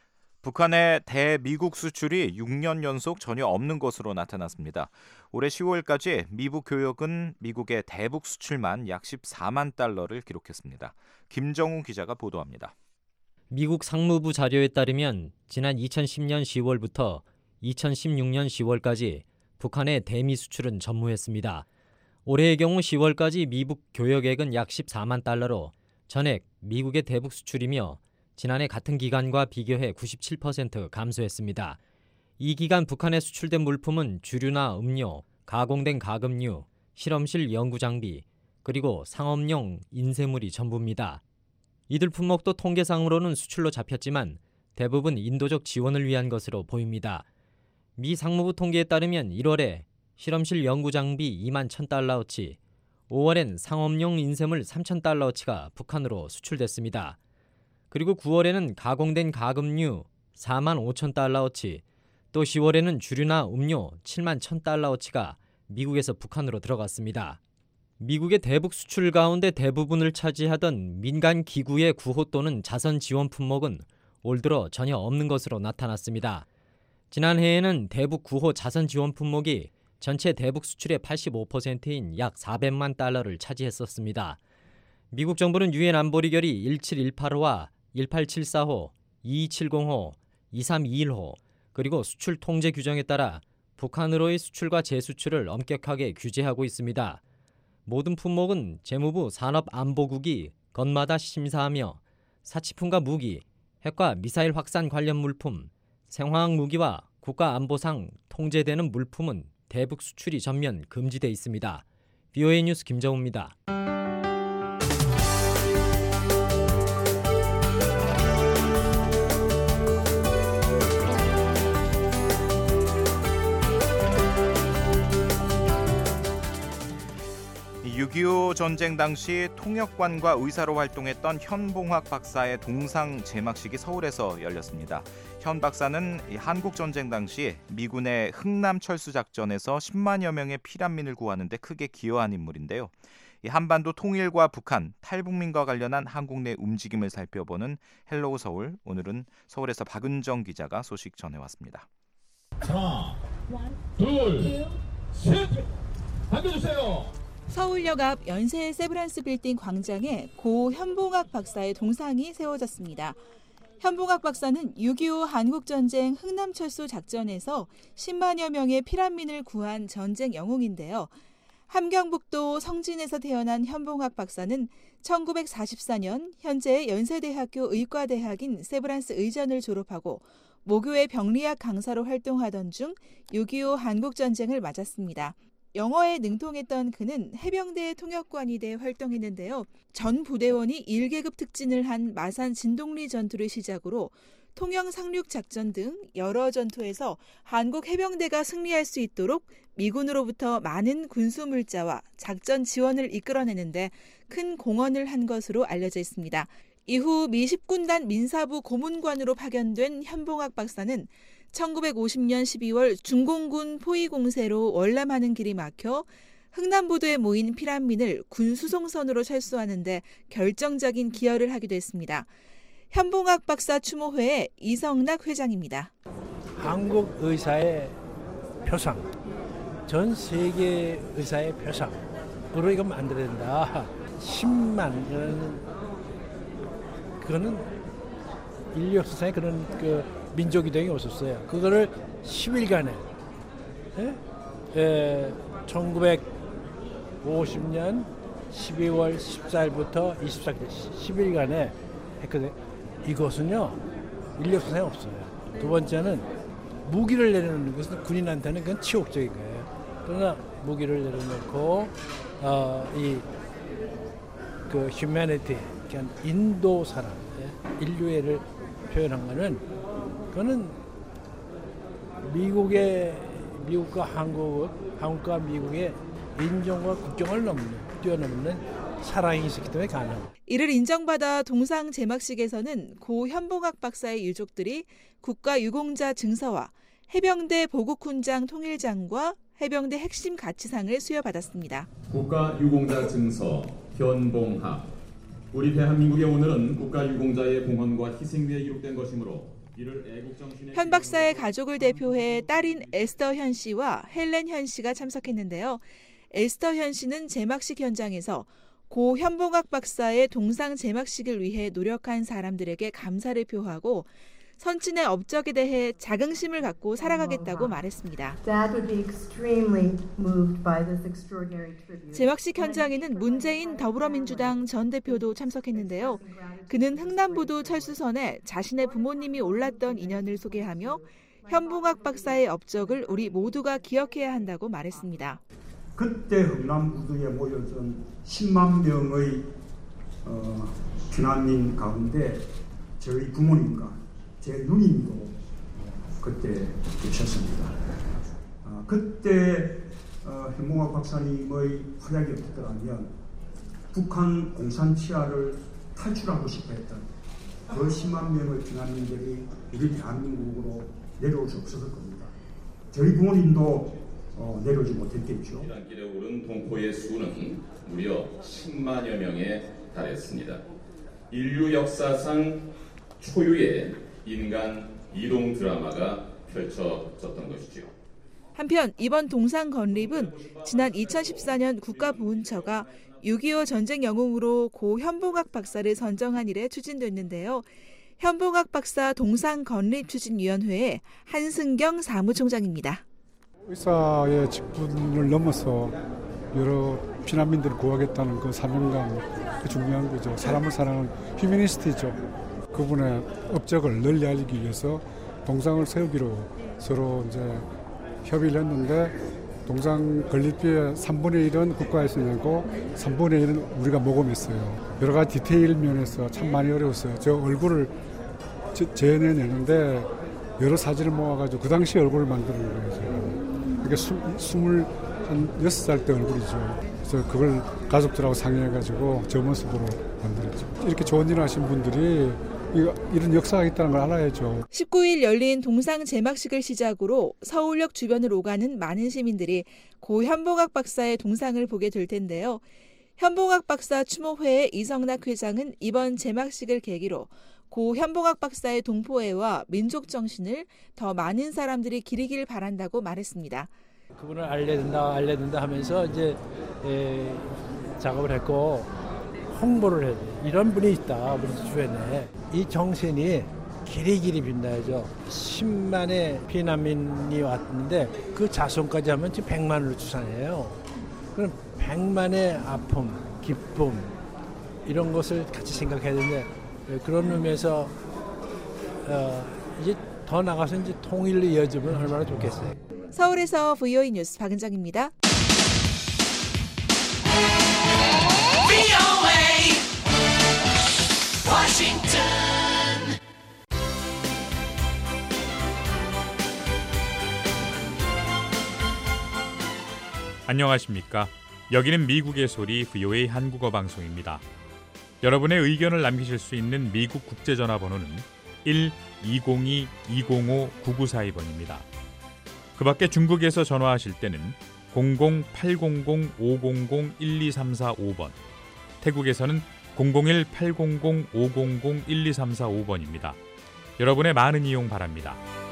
북한의 대미국 수출이 육 년 연속 전혀 없는 것으로 나타났습니다. 올해 시월까지 미국 교역은 미국의 대북 수출만 약 십사만 달러를 기록했습니다. 김정우 기자가 보도합니다. 미국 상무부 자료에 따르면 지난 이천십년 시월부터 이천십육년 시월까지 북한의 대미 수출은 전무했습니다. 올해의 경우 시월까지 미국 교역액은 약 십사만 달러로 전액 미국의 대북 수출이며 지난해 같은 기간과 비교해 구십칠 퍼센트 감소했습니다. 이 기간 북한에 수출된 물품은 주류나 음료, 가공된 가금류, 실험실 연구장비, 그리고 상업용 인쇄물이 전부입니다. 이들 품목도 통계상으로는 수출로 잡혔지만 대부분 인도적 지원을 위한 것으로 보입니다. 미 상무부 통계에 따르면 일월에 실험실 연구 장비 이만 천 달러어치, 오월엔 상업용 인쇄물 삼천 달러어치가 북한으로 수출됐습니다. 그리고 구월에는 가공된 가금류 사만 오천 달러어치, 또 시월에는 주류나 음료 칠만 천 달러어치가 미국에서 북한으로 들어갔습니다. 미국의 대북 수출 가운데 대부분을 차지하던 민간 기구의 구호 또는 자선 지원 품목은 올 들어 전혀 없는 것으로 나타났습니다. 지난해에는 대북 구호 자선 지원 품목이 전체 대북 수출의 팔십오 퍼센트인 약 사백만 달러를 차지했었습니다. 미국 정부는 유엔 안보리 결의 일칠일팔호와 일팔칠사호, 이이칠공호, 이삼이일호 그리고 수출 통제 규정에 따라 북한으로의 수출과 재수출을 엄격하게 규제하고 있습니다. 모든 품목은 재무부 산업안보국이 건마다 심사하며 사치품과 무기, 핵과 미사일 확산 관련 물품, 생화학 무기와 국가안보상 통제되는 물품은 대북 수출이 전면 금지돼 있습니다. 비오에이 뉴스 김정우입니다. 육이오 전쟁 당시 통역관과 의사로 활동했던 현봉학 박사의 동상 제막식이 서울에서 열렸습니다. 현 박사는 한국 전쟁 당시 미군의 흥남 철수 작전에서 십만여 명의 피난민을 구하는 데 크게 기여한 인물인데요. 한반도 통일과 북한, 탈북민과 관련한 한국 내 움직임을 살펴보는 헬로우 서울, 오늘은 서울에서 박은정 기자가 소식 전해왔습니다. 하나, 둘, 셋, 앉아주세요. 서울역 앞 연세 세브란스 빌딩 광장에 고 현봉학 박사의 동상이 세워졌습니다. 현봉학 박사는 육이오 한국전쟁 흥남철수 작전에서 십만여 명의 피난민을 구한 전쟁 영웅인데요. 함경북도 성진에서 태어난 현봉학 박사는 천구백사십사 년 현재의 연세대학교 의과대학인 세브란스 의전을 졸업하고 모교의 병리학 강사로 활동하던 중 육이오 한국전쟁을 맞았습니다. 영어에 능통했던 그는 해병대 통역관이 돼 활동했는데요. 전 부대원이 일 계급 특진을 한 마산 진동리 전투를 시작으로 통영 상륙 작전 등 여러 전투에서 한국 해병대가 승리할 수 있도록 미군으로부터 많은 군수 물자와 작전 지원을 이끌어내는데 큰 공헌을 한 것으로 알려져 있습니다. 이후 미 십 군단 민사부 고문관으로 파견된 현봉학 박사는 천구백오십 년 십이월 중공군 포위 공세로 월남하는 길이 막혀 흥남부두에 모인 피난민을 군수송선으로 철수하는 데 결정적인 기여를 하기도 했습니다. 현봉학 박사 추모회의 이성락 회장입니다. 한국 의사의 표상, 전 세계 의사의 표상으로 이거 만들어야 된다. 십만, 그거는 인류 역사상에 그런 그 민족 이동이 없었어요. 그거를 십 일간에 에? 에, 천구백오십 년 십이월 십사일부터 이십사일 십 일간에 했거든요. 이것은요 인류 역사상에 없어요. 두 번째는 무기를 내려놓는 것은 군인한테는 그건 치욕적인 거예요. 그러나 무기를 내려놓고 어, 이 그 휴머니티, 그러니까 인도 사람, 인류애를 표현한 거는 그거는 미국의 미국과 한국, 한국과 미국의 인종과 국경을 넘는 뛰어넘는 사랑이 있었기 때문에 가능합니다. 이를 인정받아 동상 제막식에서는 고 현봉학 박사의 유족들이 국가유공자 증서와 해병대 보국훈장 통일장과 해병대 핵심 가치상을 수여받았습니다. 국가유공자 증서 현봉학. 우리 대한민국의 오늘은 국가유공자의 공헌과 희생 위에 기록된 것이므로 이를 애국정신의 현 박사의 가족을 대표해 딸인 에스더 현 씨와 헬렌 현 씨가 참석했는데요. 에스더 현 씨는 제막식 현장에서 고 현봉학 박사의 동상 제막식을 위해 노력한 사람들에게 감사를 표하고 선진의 업적에 대해 자긍심을 갖고 살아가겠다고 말했습니다. 제막식 현장에는 문재인 더불어민주당 전 대표도 참석했는데요. 그는 흥남부두 철수선에 자신의 부모님이 올랐던 인연을 소개하며 현봉학 박사의 업적을 우리 모두가 기억해야 한다고 말했습니다. 그때 흥남부두에 모여든 십만 명의 어, 피난민 가운데 저희 부모님과 제 누님도 그때 계셨습니다. 어, 그때 어, 현봉학 박사님의 활약이 없었더라면 북한 공산 치하를 탈출하고 싶어 했던 그 십만 명의 피난민들이 우리 대한민국으로 내려올 수 없었을 겁니다. 저희 부모님도 어, 내려오지 못했겠죠. 길에 오른 동포의 수는 무려 십만여 명에 달했습니다. 인류 역사상 초유의 인간 이동 드라마가 펼쳐졌던 것이죠. 한편 이번 동상 건립은 지난 이천십사 년 국가보훈처가 육이오 전쟁 영웅으로 고 현봉학 박사를 선정한 이래 추진됐는데요. 현봉학 박사 동상 건립 추진위원회의 한승경 사무총장입니다. 의사의 직분을 넘어서 여러 피난민들을 구하겠다는 그 사명감, 그 중요한 거죠. 사람을 사랑하는 휴머니스트죠. 그분의 업적을 널리 알리기 위해서 동상을 세우기로 서로 이제 협의를 했는데 동상 건립비의 삼분의 일은 국가에서 내고 삼분의 일은 우리가 모금했어요. 여러 가지 디테일 면에서 참 많이 어려웠어요. 저 얼굴을 재현해내는데 여러 사진을 모아가지고 그 당시 얼굴을 만드는 거예요. 그게 스물여섯 살 때 얼굴이죠. 그래서 그걸 가족들하고 상의해가지고 저 모습으로 만들었죠. 이렇게 좋은 일을 하신 분들이 이런 역사가 있다는 걸 알아야죠. 십구 일 열린 동상 제막식을 시작으로 서울역 주변을 오가는 많은 시민들이 고 현봉학 박사의 동상을 보게 될 텐데요. 현봉학 박사 추모회의 이성락 회장은 이번 제막식을 계기로 고 현봉학 박사의 동포애와 민족 정신을 더 많은 사람들이 기리길 바란다고 말했습니다. 그분을 알려야 된다, 알려야 된다 하면서 이제 에, 작업을 했고 홍보를 해야 돼. 이런 분이 있다, 우리 주변에. 이 정신이 길이길이 빛나야죠. 십만의 피난민이 왔는데 그 자손까지 하면 지금 백만으로 추산해요. 그럼 백만의 아픔, 기쁨 이런 것을 같이 생각해야 되는데 그런 의미에서 어, 이제 더 나가서 이제 통일로 이어지면 얼마나 좋겠어요. 서울에서 브이오이 뉴스 박은정입니다. 워싱턴 안녕하십니까? 여기는 미국의 소리 브이오에이 한국어 방송입니다. 여러분의 의견을 남기실 수 있는 미국 국제전화번호는 일 이공이 이공오 구구사이 번입니다. 그 밖에 중국에서 전화하실 때는 공공 팔공공 오공공 일이삼사오 번, 태국에서는 공공일 팔공공 오공공 일이삼사오 번입니다. 여러분의 많은 이용 바랍니다.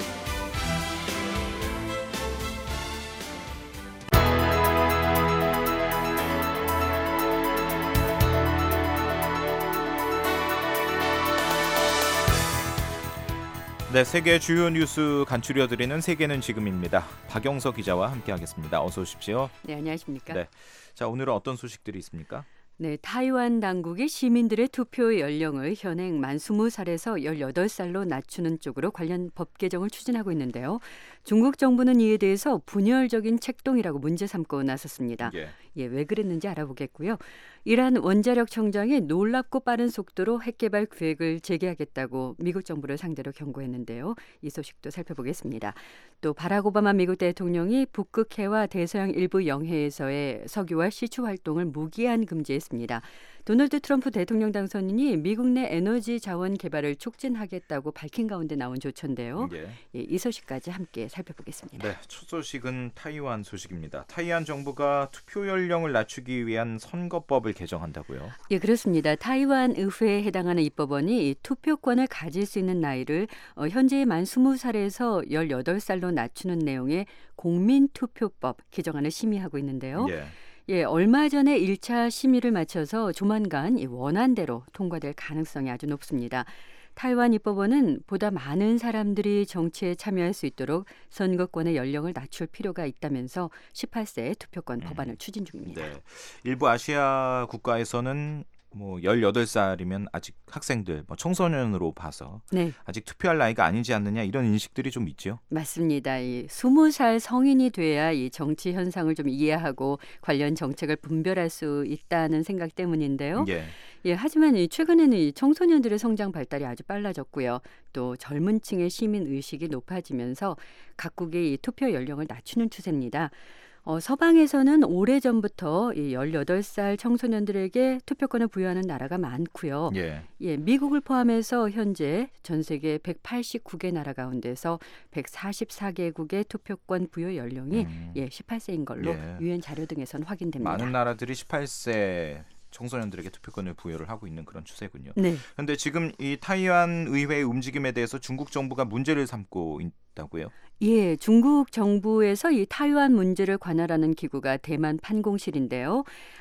네, 세계 주요 뉴스 간추려드리는 세계는 지금입니다. 박영서 기자와 함께하겠습니다. 어서 오십시오. 네, 안녕하십니까? 네, 자 오늘은 어떤 소식들이 있습니까? 네, 타이완 당국이 시민들의 투표 연령을 현행 만 스무 살에서 열여덟 살로 낮추는 쪽으로 관련 법 개정을 추진하고 있는데요. 중국 정부는 이에 대해서 분열적인 책동이라고 문제 삼고 나섰습니다. 예. 예, 왜 그랬는지 알아보겠고요. 이란 원자력 청장이 놀랍고 빠른 속도로 핵 개발 계획을 재개하겠다고 미국 정부를 상대로 경고했는데요. 이 소식도 살펴보겠습니다. 또 바락 오바마 미국 대통령이 북극해와 대서양 일부 영해에서의 석유와 시추 활동을 무기한 금지했습니다. 도널드 트럼프 대통령 당선인이 미국 내 에너지 자원 개발을 촉진하겠다고 밝힌 가운데 나온 조처인데요. 예. 예, 이 소식까지 함께 살펴보겠습니다. 네, 첫 소식은 타이완 소식입니다. 타이완 정부가 투표 연령을 낮추기 위한 선거법을 개정한다고요? 예, 그렇습니다. 타이완 의회에 해당하는 입법원이 투표권을 가질 수 있는 나이를 어, 현재의 만 스무 살에서 열여덟 살로 낮추는 내용의 국민투표법 개정안을 심의하고 있는데요. 예. 예, 얼마 전에 일 차 심의를 마쳐서 조만간 원안대로 통과될 가능성이 아주 높습니다. 타이완 입법원은 보다 많은 사람들이 정치에 참여할 수 있도록 선거권의 연령을 낮출 필요가 있다면서 십팔 세 투표권 음. 법안을 추진 중입니다. 네. 일부 아시아 국가에서는 뭐 열여덟 살이면 아직 학생들, 뭐 청소년으로 봐서 네. 아직 투표할 나이가 아니지 않느냐 이런 인식들이 좀 있죠. 맞습니다. 이 스무 살 성인이 돼야 이 정치 현상을 좀 이해하고 관련 정책을 분별할 수 있다는 생각 때문인데요. 예. 예, 하지만 이 최근에는 이 청소년들의 성장 발달이 아주 빨라졌고요. 또 젊은 층의 시민 의식이 높아지면서 각국의 이 투표 연령을 낮추는 추세입니다. 어, 서방에서는 오래전부터 이 열여덟 살 청소년들에게 투표권을 부여하는 나라가 많고요. 예. 예, 미국을 포함해서 현재 전 세계 백팔십구 개 나라 가운데서 백사십사 개국의 투표권 부여 연령이 음. 예, 열여덟 세인 걸로 예. 유엔 자료 등에서는 확인됩니다. 많은 나라들이 열여덟 세 청소년들에게 투표권을 부여를 하고 있는 그런 추세군요. 네. 그런데 지금 이 타이완 의회의 움직임에 대해서 중국 정부가 문제를 삼고 있다고요? 예, 중국 정부에서 이 타이완 문제를 관할하는 기구가 대만 판공실인데요.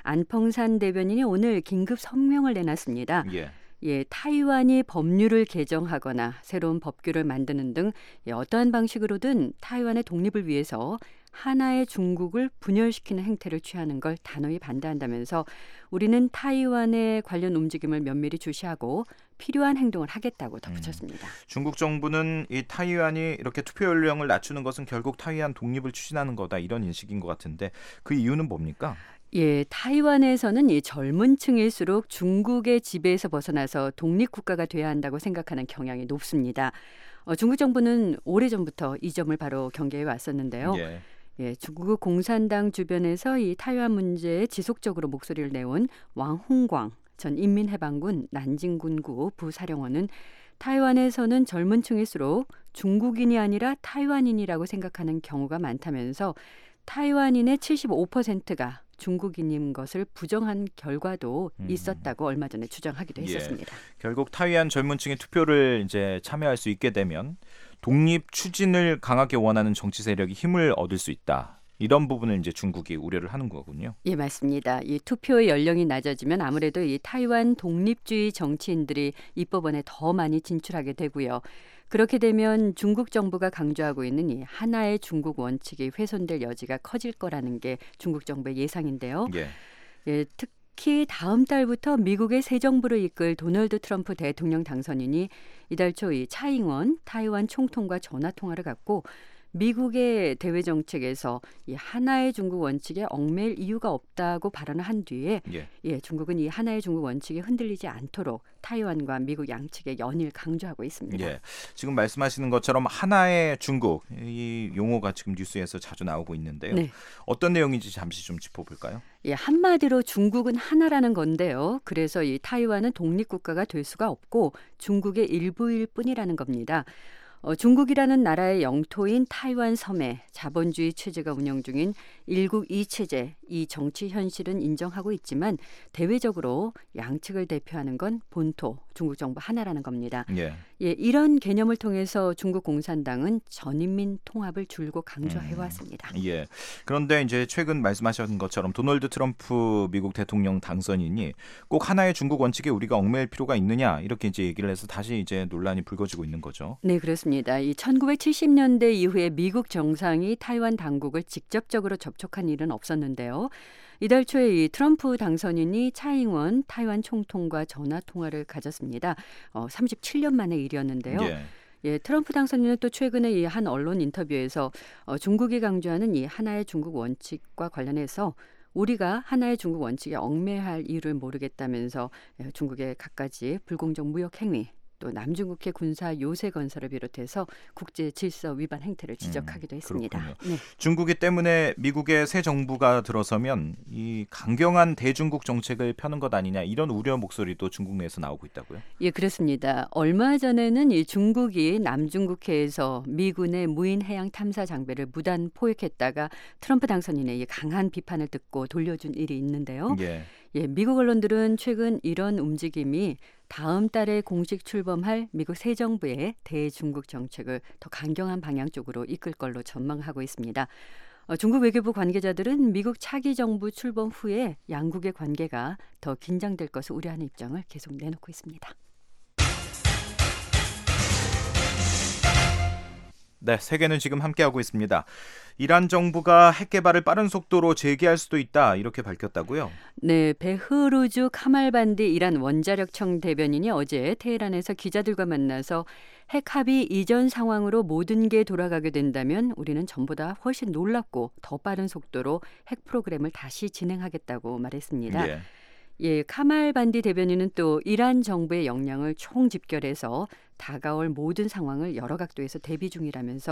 안펑산 대변인이 오늘 긴급 성명을 내놨습니다. 예. 예, 타이완이 법률을 개정하거나 새로운 법규를 만드는 등 예, 어떠한 방식으로든 타이완의 독립을 위해서 하나의 중국을 분열시키는 행태를 취하는 걸 단호히 반대한다면서 우리는 타이완의 관련 움직임을 면밀히 주시하고 필요한 행동을 하겠다고 덧붙였습니다. 음, 중국 정부는 이 타이완이 이렇게 투표 연령을 낮추는 것은 결국 타이완 독립을 추진하는 거다 이런 인식인 것 같은데 그 이유는 뭡니까? 예, 타이완에서는 이 젊은 층일수록 중국의 지배에서 벗어나서 독립국가가 돼야 한다고 생각하는 경향이 높습니다. 어, 중국 정부는 오래전부터 이 점을 바로 경계해 왔었는데요. 예. 예, 중국 공산당 주변에서 이 타이완 문제에 지속적으로 목소리를 내온 왕홍광 전 인민해방군 난징군구 부사령원은 타이완에서는 젊은 층일수록 중국인이 아니라 타이완인이라고 생각하는 경우가 많다면서 타이완인의 칠십오 퍼센트가 중국인인 것을 부정한 결과도 있었다고 얼마 전에 주장하기도 했었습니다. 예. 결국 타이완 젊은층이 투표를 이제 참여할 수 있게 되면 독립 추진을 강하게 원하는 정치 세력이 힘을 얻을 수 있다. 이런 부분을 이제 중국이 우려를 하는 거군요. 예, 맞습니다. 이 투표의 연령이 낮아지면 아무래도 이 타이완 독립주의 정치인들이 입법원에 더 많이 진출하게 되고요. 그렇게 되면 중국 정부가 강조하고 있는 이 하나의 중국 원칙이 훼손될 여지가 커질 거라는 게 중국 정부의 예상인데요. 예. 예, 특히 다음 달부터 미국의 새 정부를 이끌 도널드 트럼프 대통령 당선인이 이달 초 이 차잉원 타이완 총통과 전화 통화를 갖고 미국의 대외 정책에서 이 하나의 중국 원칙에 얽매일 이유가 없다고 발언을 한 뒤에 예. 예, 중국은 이 하나의 중국 원칙이 흔들리지 않도록 타이완과 미국 양측의 연의를 강조하고 있습니다. 예. 지금 말씀하시는 것처럼 하나의 중국 이 용어가 지금 뉴스에서 자주 나오고 있는데요. 네. 어떤 내용인지 잠시 좀 짚어볼까요? 예, 한마디로 중국은 하나라는 건데요. 그래서 이 타이완은 독립국가가 될 수가 없고 중국의 일부일 뿐이라는 겁니다. 어, 중국이라는 나라의 영토인 타이완 섬에 자본주의 체제가 운영 중인 일국 이체제, 이 정치 현실은 인정하고 있지만 대외적으로 양측을 대표하는 건 본토, 중국 정부 하나라는 겁니다. 예. 예, 이런 개념을 통해서 중국 공산당은 전인민 통합을 줄곧 강조해 왔습니다. 음, 예. 그런데 이제 최근 말씀하신 것처럼 도널드 트럼프 미국 대통령 당선인이 꼭 하나의 중국 원칙에 우리가 얽매일 필요가 있느냐 이렇게 이제 얘기를 해서 다시 이제 논란이 불거지고 있는 거죠. 네, 그렇습니다. 이 천구백칠십 년대 이후에 미국 정상이 타이완 당국을 직접적으로 접촉한 일은 없었는데요. 이달 초에 이 트럼프 당선인이 차잉원 타이완 총통과 전화 통화를 가졌습니다. 어, 삼십칠 년 만의 일이었는데요. 예. 예, 트럼프 당선인은 또 최근에 이 한 언론 인터뷰에서 어, 중국이 강조하는 이 하나의 중국 원칙과 관련해서 우리가 하나의 중국 원칙에 얽매할 이유를 모르겠다면서 예, 중국의 갖가지 불공정 무역 행위 또 남중국해 군사 요새 건설을 비롯해서 국제 질서 위반 행태를 지적하기도 음, 했습니다. 네. 중국이 때문에 미국의 새 정부가 들어서면 이 강경한 대중국 정책을 펴는 것 아니냐 이런 우려 목소리도 중국 내에서 나오고 있다고요? 예, 그렇습니다. 얼마 전에는 이 중국이 남중국해에서 미군의 무인 해양 탐사 장비를 무단 포획했다가 트럼프 당선인의 이 강한 비판을 듣고 돌려준 일이 있는데요. 예. 예, 미국 언론들은 최근 이런 움직임이 다음 달에 공식 출범할 미국 새 정부의 대중국 정책을 더 강경한 방향 쪽으로 이끌 걸로 전망하고 있습니다. 어, 중국 외교부 관계자들은 미국 차기 정부 출범 후에 양국의 관계가 더 긴장될 것을 우려하는 입장을 계속 내놓고 있습니다. 네, 세계는 지금 함께하고 있습니다. 이란 정부가 핵 개발을 빠른 속도로 재개할 수도 있다 이렇게 밝혔다고요? 네, 베흐루주 카말반디 이란 원자력청 대변인이 어제 테헤란에서 기자들과 만나서 핵 합의 이전 상황으로 모든 게 돌아가게 된다면 우리는 전보다 훨씬 놀랍고 더 빠른 속도로 핵 프로그램을 다시 진행하겠다고 말했습니다. 예. 예, 카말반디 대변인은 또 이란 정부의 역량을 총집결해서 다가올 모든 상황을 여러 각도에서 대비 중이라면서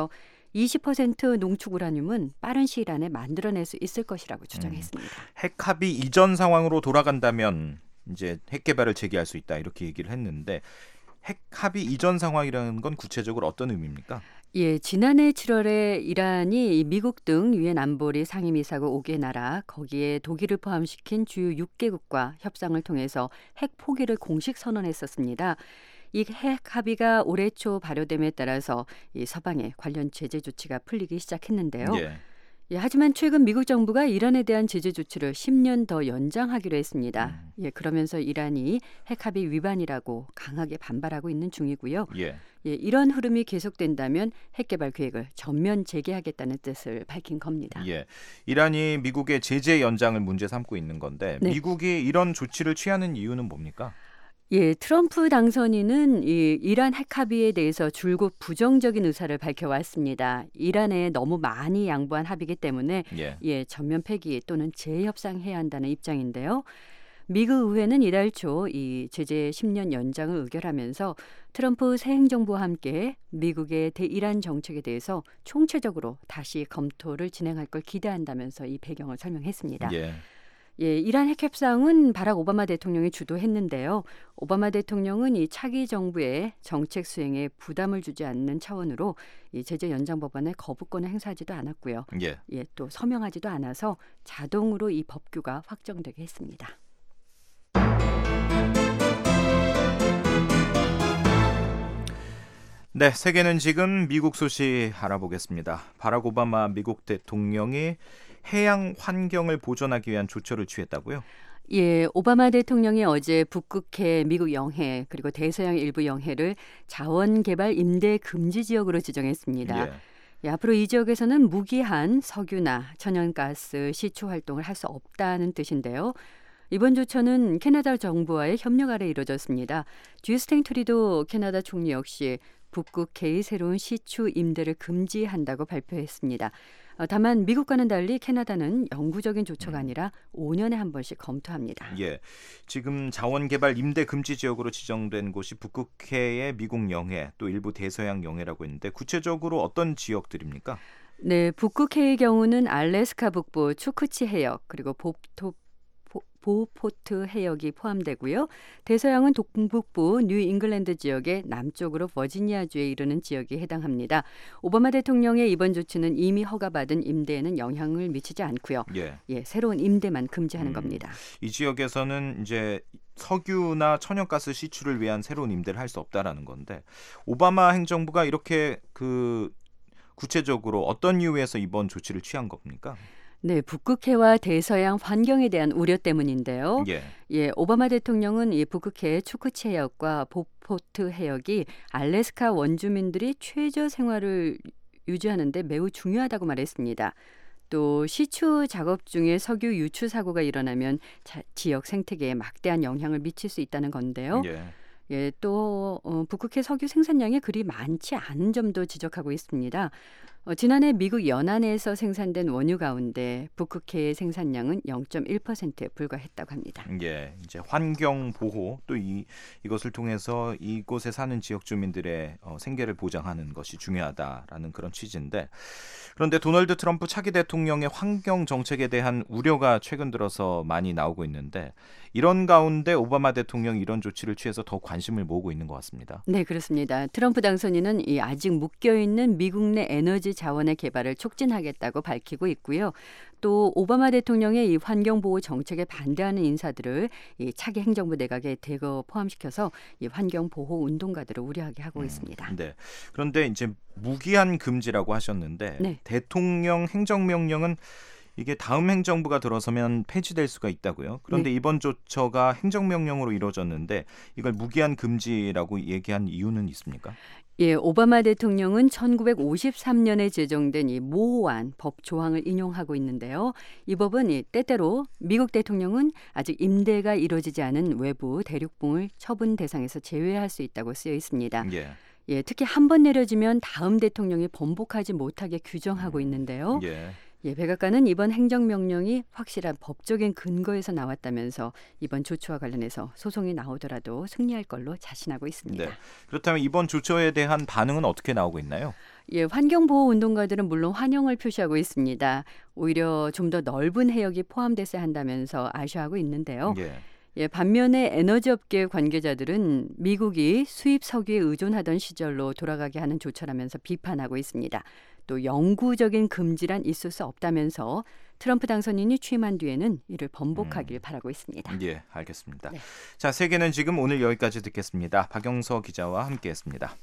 이십 퍼센트 농축 우라늄은 빠른 시일 안에 만들어낼 수 있을 것이라고 주장했습니다. 음, 핵 합의 이전 상황으로 돌아간다면 이제 핵 개발을 재개할 수 있다 이렇게 얘기를 했는데 핵 합의 이전 상황이라는 건 구체적으로 어떤 의미입니까? 예, 지난해 칠월에 이란이 미국 등 유엔 안보리 상임이사국 오 개 나라, 거기에 독일을 포함시킨 주요 육 개국과 협상을 통해서 핵 포기를 공식 선언했었습니다. 이 핵 합의가 올해 초 발효됨에 따라서 이 서방의 관련 제재 조치가 풀리기 시작했는데요. 예. 예, 하지만 최근 미국 정부가 이란에 대한 제재 조치를 십 년 더 연장하기로 했습니다. 음. 예, 그러면서 이란이 핵 합의 위반이라고 강하게 반발하고 있는 중이고요. 예. 예, 이런 흐름이 계속된다면 핵 개발 계획을 전면 재개하겠다는 뜻을 밝힌 겁니다. 예. 이란이 미국의 제재 연장을 문제 삼고 있는 건데 네. 미국이 이런 조치를 취하는 이유는 뭡니까? 예, 트럼프 당선인은 이 이란 핵 합의에 대해서 줄곧 부정적인 의사를 밝혀왔습니다. 이란에 너무 많이 양보한 합의이기 때문에 예. 예, 전면 폐기 또는 재협상해야 한다는 입장인데요. 미국 의회는 이달 초 이 제재 십 년 연장을 의결하면서 트럼프 새 행정부와 함께 미국의 대이란 정책에 대해서 총체적으로 다시 검토를 진행할 걸 기대한다면서 이 배경을 설명했습니다. 예. 예, 이란 핵 협상은 바락 오바마 대통령이 주도했는데요. 오바마 대통령은 이 차기 정부의 정책 수행에 부담을 주지 않는 차원으로 이 제재 연장 법안에 거부권을 행사하지도 않았고요. 예. 예, 또 서명하지도 않아서 자동으로 이 법규가 확정되게 했습니다. 네, 세계는 지금 미국 소식 알아보겠습니다. 바락 오바마 미국 대통령이 해양 환경을 보존하기 위한 조처를 취했다고요? 예, 오바마 대통령이 어제 북극해 미국 영해 그리고 대서양 일부 영해를 자원개발 임대 금지 지역으로 지정했습니다. 예. 예, 앞으로 이 지역에서는 무기한 석유나 천연가스, 시추 활동을 할 수 없다는 뜻인데요. 이번 조처는 캐나다 정부와의 협력 아래 이루어졌습니다. 주스틴 트루도 캐나다 총리 역시 북극해의 새로운 시추 임대를 금지한다고 발표했습니다. 어, 다만 미국과는 달리 캐나다는 영구적인 조처가 아니라 오 년에 한 번씩 검토합니다. 예, 지금 자원개발 임대 금지 지역으로 지정된 곳이 북극해의 미국 영해 또 일부 대서양 영해라고 했는데 구체적으로 어떤 지역들입니까? 네, 북극해의 경우는 알래스카 북부 추크치 해역 그리고 보토 보포트 해역이 포함되고요. 대서양은 동북부 뉴 잉글랜드 지역의 남쪽으로 버지니아주에 이르는 지역이 해당합니다. 오바마 대통령의 이번 조치는 이미 허가받은 임대에는 영향을 미치지 않고요. 예. 예, 새로운 임대만 금지하는 음. 겁니다. 이 지역에서는 이제 석유나 천연가스 시추를 위한 새로운 임대를 할 수 없다라는 건데 오바마 행정부가 이렇게 그 구체적으로 어떤 이유에서 이번 조치를 취한 겁니까? 네, 북극해와 대서양 환경에 대한 우려 때문인데요. 예. 예, 오바마 대통령은 이 북극해 추크치 해역과 보포트 해역이 알래스카 원주민들이 최저 생활을 유지하는데 매우 중요하다고 말했습니다. 또 시추 작업 중에 석유 유출 사고가 일어나면 자, 지역 생태계에 막대한 영향을 미칠 수 있다는 건데요. 예. 예, 또 어, 북극해 석유 생산량이 그리 많지 않은 점도 지적하고 있습니다. 어, 지난해 미국 연안에서 생산된 원유 가운데 북극해의 생산량은 영 점 일 퍼센트에 불과했다고 합니다. 예, 이제 환경 보호 또 이 이것을 통해서 이곳에 사는 지역 주민들의 어, 생계를 보장하는 것이 중요하다라는 그런 취지인데 그런데 도널드 트럼프 차기 대통령의 환경 정책에 대한 우려가 최근 들어서 많이 나오고 있는데 이런 가운데 오바마 대통령이 이런 조치를 취해서 더 관심을 모으고 있는 것 같습니다. 네, 그렇습니다. 트럼프 당선인은 이 아직 묶여있는 미국 내 에너지 자원의 개발을 촉진하겠다고 밝히고 있고요. 또 오바마 대통령의 이 환경보호 정책에 반대하는 인사들을 이 차기 행정부 내각에 대거 포함시켜서 이 환경보호 운동가들을 우려하게 하고 음, 있습니다. 네. 그런데 이제 무기한 금지라고 하셨는데 네. 대통령 행정명령은 이게 다음 행정부가 들어서면 폐지될 수가 있다고요. 그런데 네. 이번 조처가 행정명령으로 이루어졌는데 이걸 무기한 금지라고 얘기한 이유는 있습니까? 예, 오바마 대통령은 천구백오십삼 년에 제정된 이 모호한 법 조항을 인용하고 있는데요. 이 법은 이 때때로 미국 대통령은 아직 임대가 이루어지지 않은 외부 대륙붕을 처분 대상에서 제외할 수 있다고 쓰여 있습니다. 예. 예, 특히 한 번 내려지면 다음 대통령이 번복하지 못하게 규정하고 있는데요. 예. 예, 백악관은 이번 행정명령이 확실한 법적인 근거에서 나왔다면서 이번 조처와 관련해서 소송이 나오더라도 승리할 걸로 자신하고 있습니다. 네. 그렇다면 이번 조처에 대한 반응은 어떻게 나오고 있나요? 예, 환경보호 운동가들은 물론 환영을 표시하고 있습니다. 오히려 좀 더 넓은 해역이 포함됐어야 한다면서 아쉬워하고 있는데요. 예. 예, 반면에 에너지업계 관계자들은 미국이 수입 석유에 의존하던 시절로 돌아가게 하는 조처라면서 비판하고 있습니다. 또 영구적인 금지란 있을 수 없다면서 트럼프 당선인이 취임한 뒤에는 이를 번복하길 음. 바라고 있습니다. 예, 알겠습니다. 네. 자, 세계는 지금 오늘 여기까지 듣겠습니다. 박영서 기자와 함께했습니다.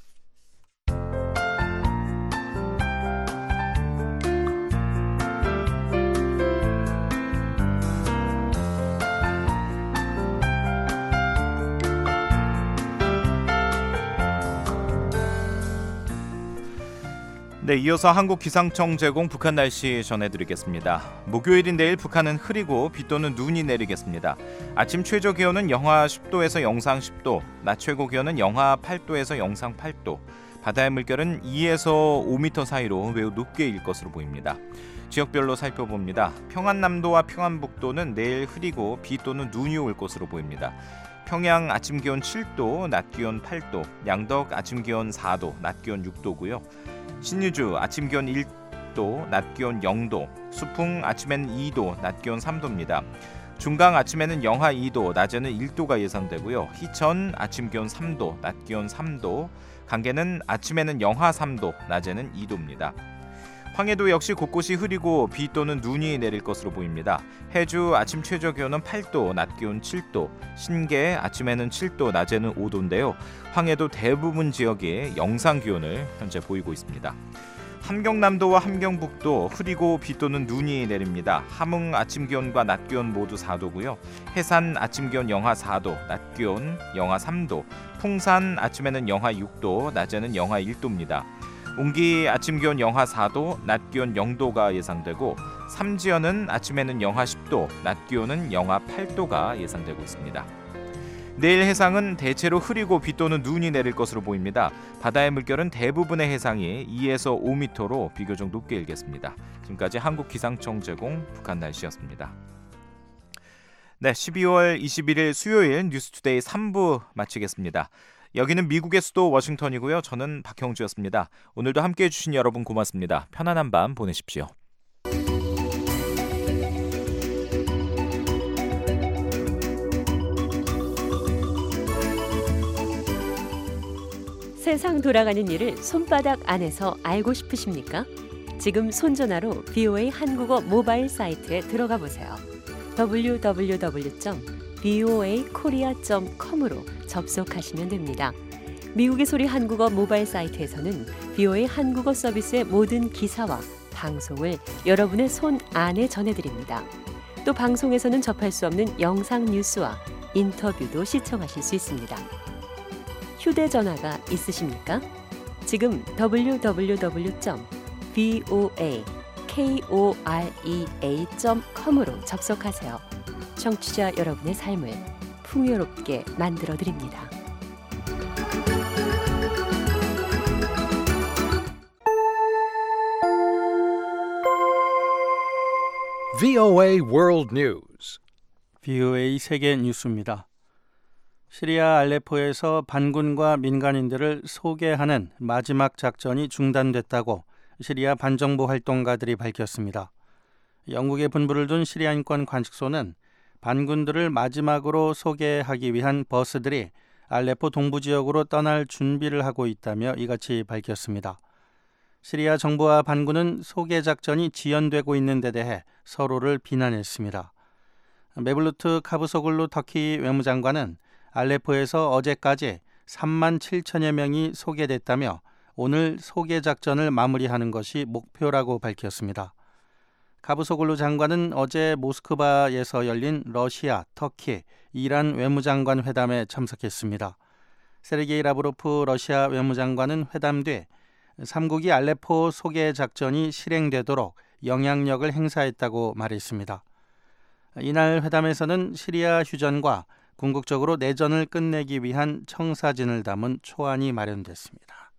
네, 이어서 한국기상청 제공 북한 날씨 전해드리겠습니다. 목요일인 내일 북한은 흐리고 비 또는 눈이 내리겠습니다. 아침 최저 기온은 영하 십 도에서 영상 십 도, 낮 최고 기온은 영하 팔 도에서 영상 팔 도, 바다의 물결은 이에서 오 미터 사이로 매우 높게 일 것으로 보입니다. 지역별로 살펴봅니다. 평안남도와 평안북도는 내일 흐리고 비 또는 눈이 올 것으로 보입니다. 평양 아침 기온 칠 도, 낮 기온 팔 도, 양덕 아침 기온 사 도, 낮 기온 육 도고요. 신유주 아침 기온 일 도, 낮 기온 영 도, 수풍 아침에는 이 도, 낮 기온 삼 도입니다. 중강 아침에는 영하 이 도, 낮에는 일 도가 예상되고요. 희천 아침 기온 삼 도, 낮 기온 삼 도, 강계는 아침에는 영하 삼 도, 낮에는 이 도입니다. 황해도 역시 곳곳이 흐리고 비 또는 눈이 내릴 것으로 보입니다. 해주 아침 최저 기온은 팔 도, 낮 기온 칠 도, 신계 아침에는 칠 도, 낮에는 오 도인데요. 황해도 대부분 지역이 영상 기온을 현재 보이고 있습니다. 함경남도와 함경북도 흐리고 비 또는 눈이 내립니다. 함흥 아침 기온과 낮 기온 모두 사 도고요. 해산 아침 기온 영하 사 도, 낮 기온 영하 삼 도, 풍산 아침에는 영하 육 도, 낮에는 영하 일 도입니다. 웅기 아침 기온 영하 사 도, 낮 기온 영 도가 예상되고 삼지연은 아침에는 영하 십 도, 낮 기온은 영하 팔 도가 예상되고 있습니다. 내일 해상은 대체로 흐리고 비 또는 눈이 내릴 것으로 보입니다. 바다의 물결은 대부분의 해상이 이에서 오 미터로 비교적 높게 일겠습니다. 지금까지 한국기상청 제공 북한 날씨였습니다. 네, 십이월 이십일일 수요일 뉴스투데이 삼 부 마치겠습니다. 여기는 미국의 수도 워싱턴이고요. 저는 박형주였습니다. 오늘도 함께해 주신 여러분 고맙습니다. 편안한 밤 보내십시오. 세상 돌아가는 일을 손바닥 안에서 알고 싶으십니까? 지금 손전화로 비오에이 한국어 모바일 사이트에 들어가 보세요. 더블유 더블유 더블유 점 비오에이 코리아 점 컴으로 접속하시면 됩니다. 미국의 소리 한국어 모바일 사이트에서는 비오에이 한국어 서비스의 모든 기사와 방송을 여러분의 손 안에 전해드립니다. 또 방송에서는 접할 수 없는 영상 뉴스와 인터뷰도 시청하실 수 있습니다. 휴대전화가 있으십니까? 지금 더블유 더블유 더블유 점 비오에이 코리아 점 컴으로 접속하세요. 청취자 여러분의 삶을 풍요롭게 만들어드립니다. 브이오에이 World News. 브이오에이 세계 뉴스입니다. 시리아 알레포에서 반군과 민간인들을 소개하는 마지막 작전이 중단됐다고 시리아 반정부 활동가들이 밝혔습니다. 영국에 분부를 둔 시리아 인권 관측소는 반군들을 마지막으로 소개하기 위한 버스들이 알레포 동부 지역으로 떠날 준비를 하고 있다며 이같이 밝혔습니다. 시리아 정부와 반군은 소개 작전이 지연되고 있는 데 대해 서로를 비난했습니다. 메블루트 카부소글루 터키 외무장관은 알레포에서 어제까지 삼만 칠천여 명이 소개됐다며 오늘 소개 작전을 마무리하는 것이 목표라고 밝혔습니다. 카부소글루 장관은 어제 모스크바에서 열린 러시아, 터키, 이란 외무장관 회담에 참석했습니다. 세르게이 라브로프 러시아 외무장관은 회담 뒤 삼국이 알레포 소개 작전이 실행되도록 영향력을 행사했다고 말했습니다. 이날 회담에서는 시리아 휴전과 궁극적으로 내전을 끝내기 위한 청사진을 담은 초안이 마련됐습니다.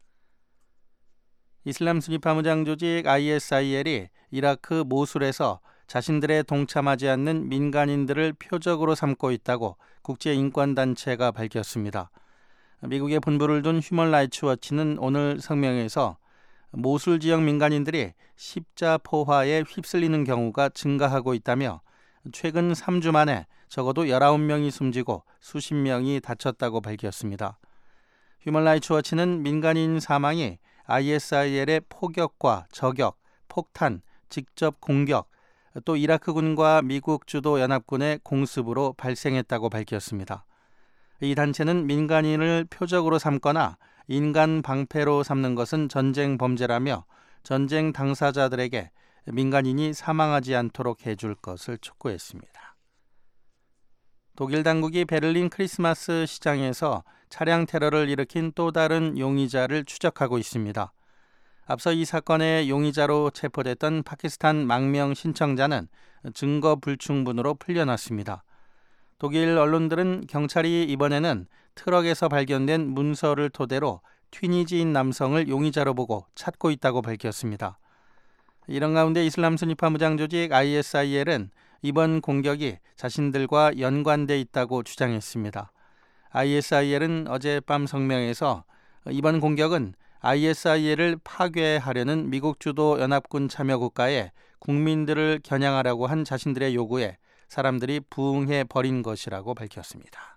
이슬람 순위파 무장 조직 아이에스아이엘이 이라크 모술에서 자신들에 동참하지 않는 민간인들을 표적으로 삼고 있다고 국제인권단체가 밝혔습니다. 미국의 본부를 둔 휴먼 라이츠 워치는 오늘 성명에서 모술 지역 민간인들이 십자포화에 휩쓸리는 경우가 증가하고 있다며 최근 삼 주 만에 적어도 열아홉 명이 숨지고 수십 명이 다쳤다고 밝혔습니다. 휴먼 라이츠 워치는 민간인 사망이 아이에스아이엘의 포격과 저격, 폭탄, 직접 공격, 또 이라크군과 미국 주도 연합군의 공습으로 발생했다고 밝혔습니다. 이 단체는 민간인을 표적으로 삼거나 인간 방패로 삼는 것은 전쟁 범죄라며 전쟁 당사자들에게 민간인이 사망하지 않도록 해줄 것을 촉구했습니다. 독일 당국이 베를린 크리스마스 시장에서 차량 테러를 일으킨 또 다른 용의자를 추적하고 있습니다. 앞서 이 사건의 용의자로 체포됐던 파키스탄 망명 신청자는 증거 불충분으로 풀려났습니다. 독일 언론들은 경찰이 이번에는 트럭에서 발견된 문서를 토대로 튀니지인 남성을 용의자로 보고 찾고 있다고 밝혔습니다. 이런 가운데 이슬람 순위파 무장 조직 아이에스아이엘은 이번 공격이 자신들과 연관돼 있다고 주장했습니다. 아이에스아이엘은 어젯밤 성명에서 이번 공격은 아이에스아이엘을 파괴하려는 미국 주도 연합군 참여 국가의 국민들을 겨냥하라고 한 자신들의 요구에 사람들이 부응해 버린 것이라고 밝혔습니다.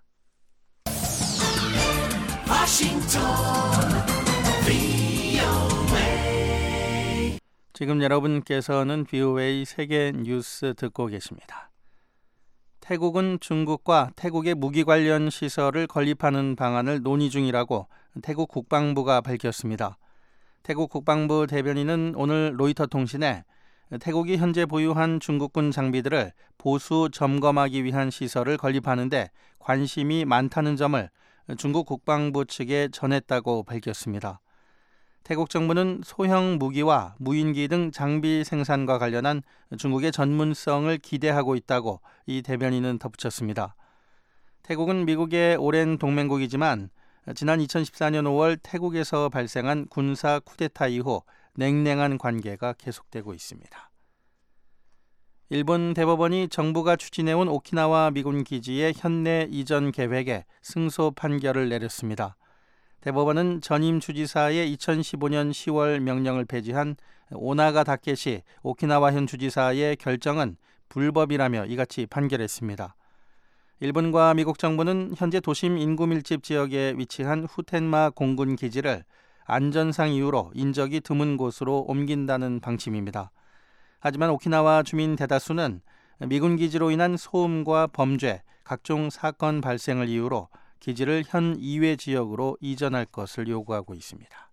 워싱턴 브이오에이 지금 여러분께서는 브이오에이 세계 뉴스 듣고 계십니다. 태국은 중국과 태국의 무기 관련 시설을 건립하는 방안을 논의 중이라고 태국 국방부가 밝혔습니다. 태국 국방부 대변인은 오늘 로이터 통신에 태국이 현재 보유한 중국군 장비들을 보수 점검하기 위한 시설을 건립하는 데 관심이 많다는 점을 중국 국방부 측에 전했다고 밝혔습니다. 태국 정부는 소형 무기와 무인기 등 장비 생산과 관련한 중국의 전문성을 기대하고 있다고 이 대변인은 덧붙였습니다. 태국은 미국의 오랜 동맹국이지만 지난 이천십사 년 오월 태국에서 발생한 군사 쿠데타 이후 냉랭한 관계가 계속되고 있습니다. 일본 대법원이 정부가 추진해온 오키나와 미군 기지의 현내 이전 계획에 승소 판결을 내렸습니다. 대법원은 전임 주지사의 이천십오 년 시월 명령을 폐지한 오나가 다케시 오키나와현 주지사의 결정은 불법이라며 이같이 판결했습니다. 일본과 미국 정부는 현재 도심 인구 밀집 지역에 위치한 후텐마 공군 기지를 안전상 이유로 인적이 드문 곳으로 옮긴다는 방침입니다. 하지만 오키나와 주민 대다수는 미군 기지로 인한 소음과 범죄, 각종 사건 발생을 이유로 기지를 현 이외 지역으로 이전할 것을 요구하고 있습니다.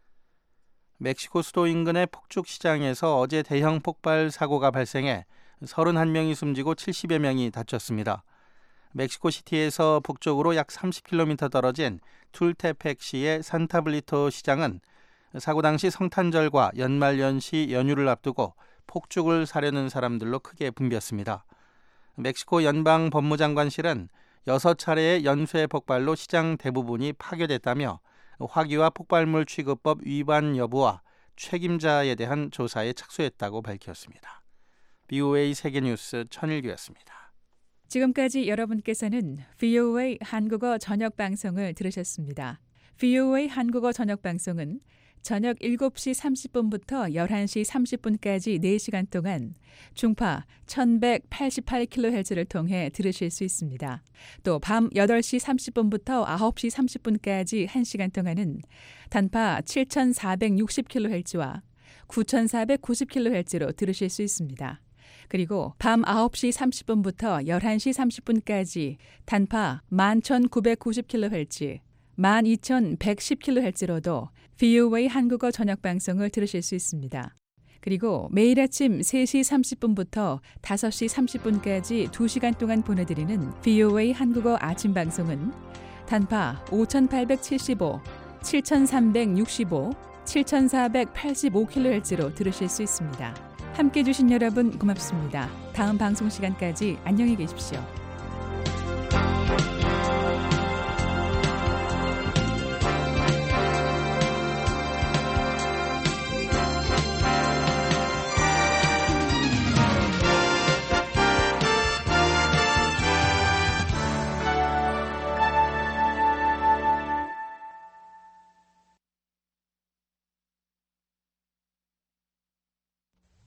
멕시코 수도 인근의 폭죽 시장에서 어제 대형 폭발 사고가 발생해 서른한 명이 숨지고 칠십여 명이 다쳤습니다. 멕시코 시티에서 북쪽으로 약 삼십 킬로미터 떨어진 툴테펙시의 산타블리토 시장은 사고 당시 성탄절과 연말연시 연휴를 앞두고 폭죽을 사려는 사람들로 크게 붐볐습니다. 멕시코 연방 법무장관실은 여섯 차례의 연쇄 폭발로 시장 대부분이 파괴됐다며 화기와 폭발물 취급법 위반 여부와 책임자에 대한 조사에 착수했다고 밝혔습니다. 브이오에이 세계뉴스 천일규였습니다. 지금까지 여러분께서는 브이오에이 한국어 저녁 방송을 들으셨습니다. 브이오에이 한국어 저녁 방송은 저녁 일곱 시 삼십 분부터 열한 시 삼십 분까지 네 시간 동안 중파 천백팔십팔 킬로헤르츠를 통해 들으실 수 있습니다. 또 밤 여덟 시 삼십 분부터 아홉 시 삼십 분까지 한 시간 동안은 단파 칠천사백육십 킬로헤르츠와 구천사백구십 킬로헤르츠로 들으실 수 있습니다. 그리고 밤 아홉 시 삼십 분부터 열한 시 삼십 분까지 단파 만 천구백구십 킬로헤르츠, 만 이천백십 킬로헤르츠로도 브이오에이 한국어 저녁 방송을 들으실 수 있습니다. 그리고 매일 아침 세 시 삼십 분부터 다섯 시 삼십 분까지 두 시간 동안 보내드리는 브이오에이 한국어 아침 방송은 단파 오천팔백칠십오, 칠천삼백육십오, 칠천사백팔십오 킬로헤르츠로 들으실 수 있습니다. 함께해 주신 여러분 고맙습니다. 다음 방송 시간까지 안녕히 계십시오.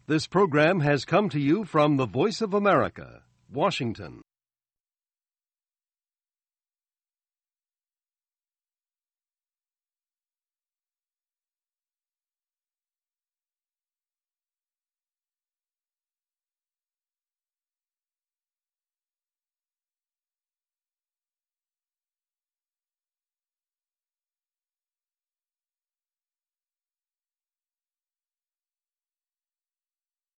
This program has come to you from the Voice of America, Washington.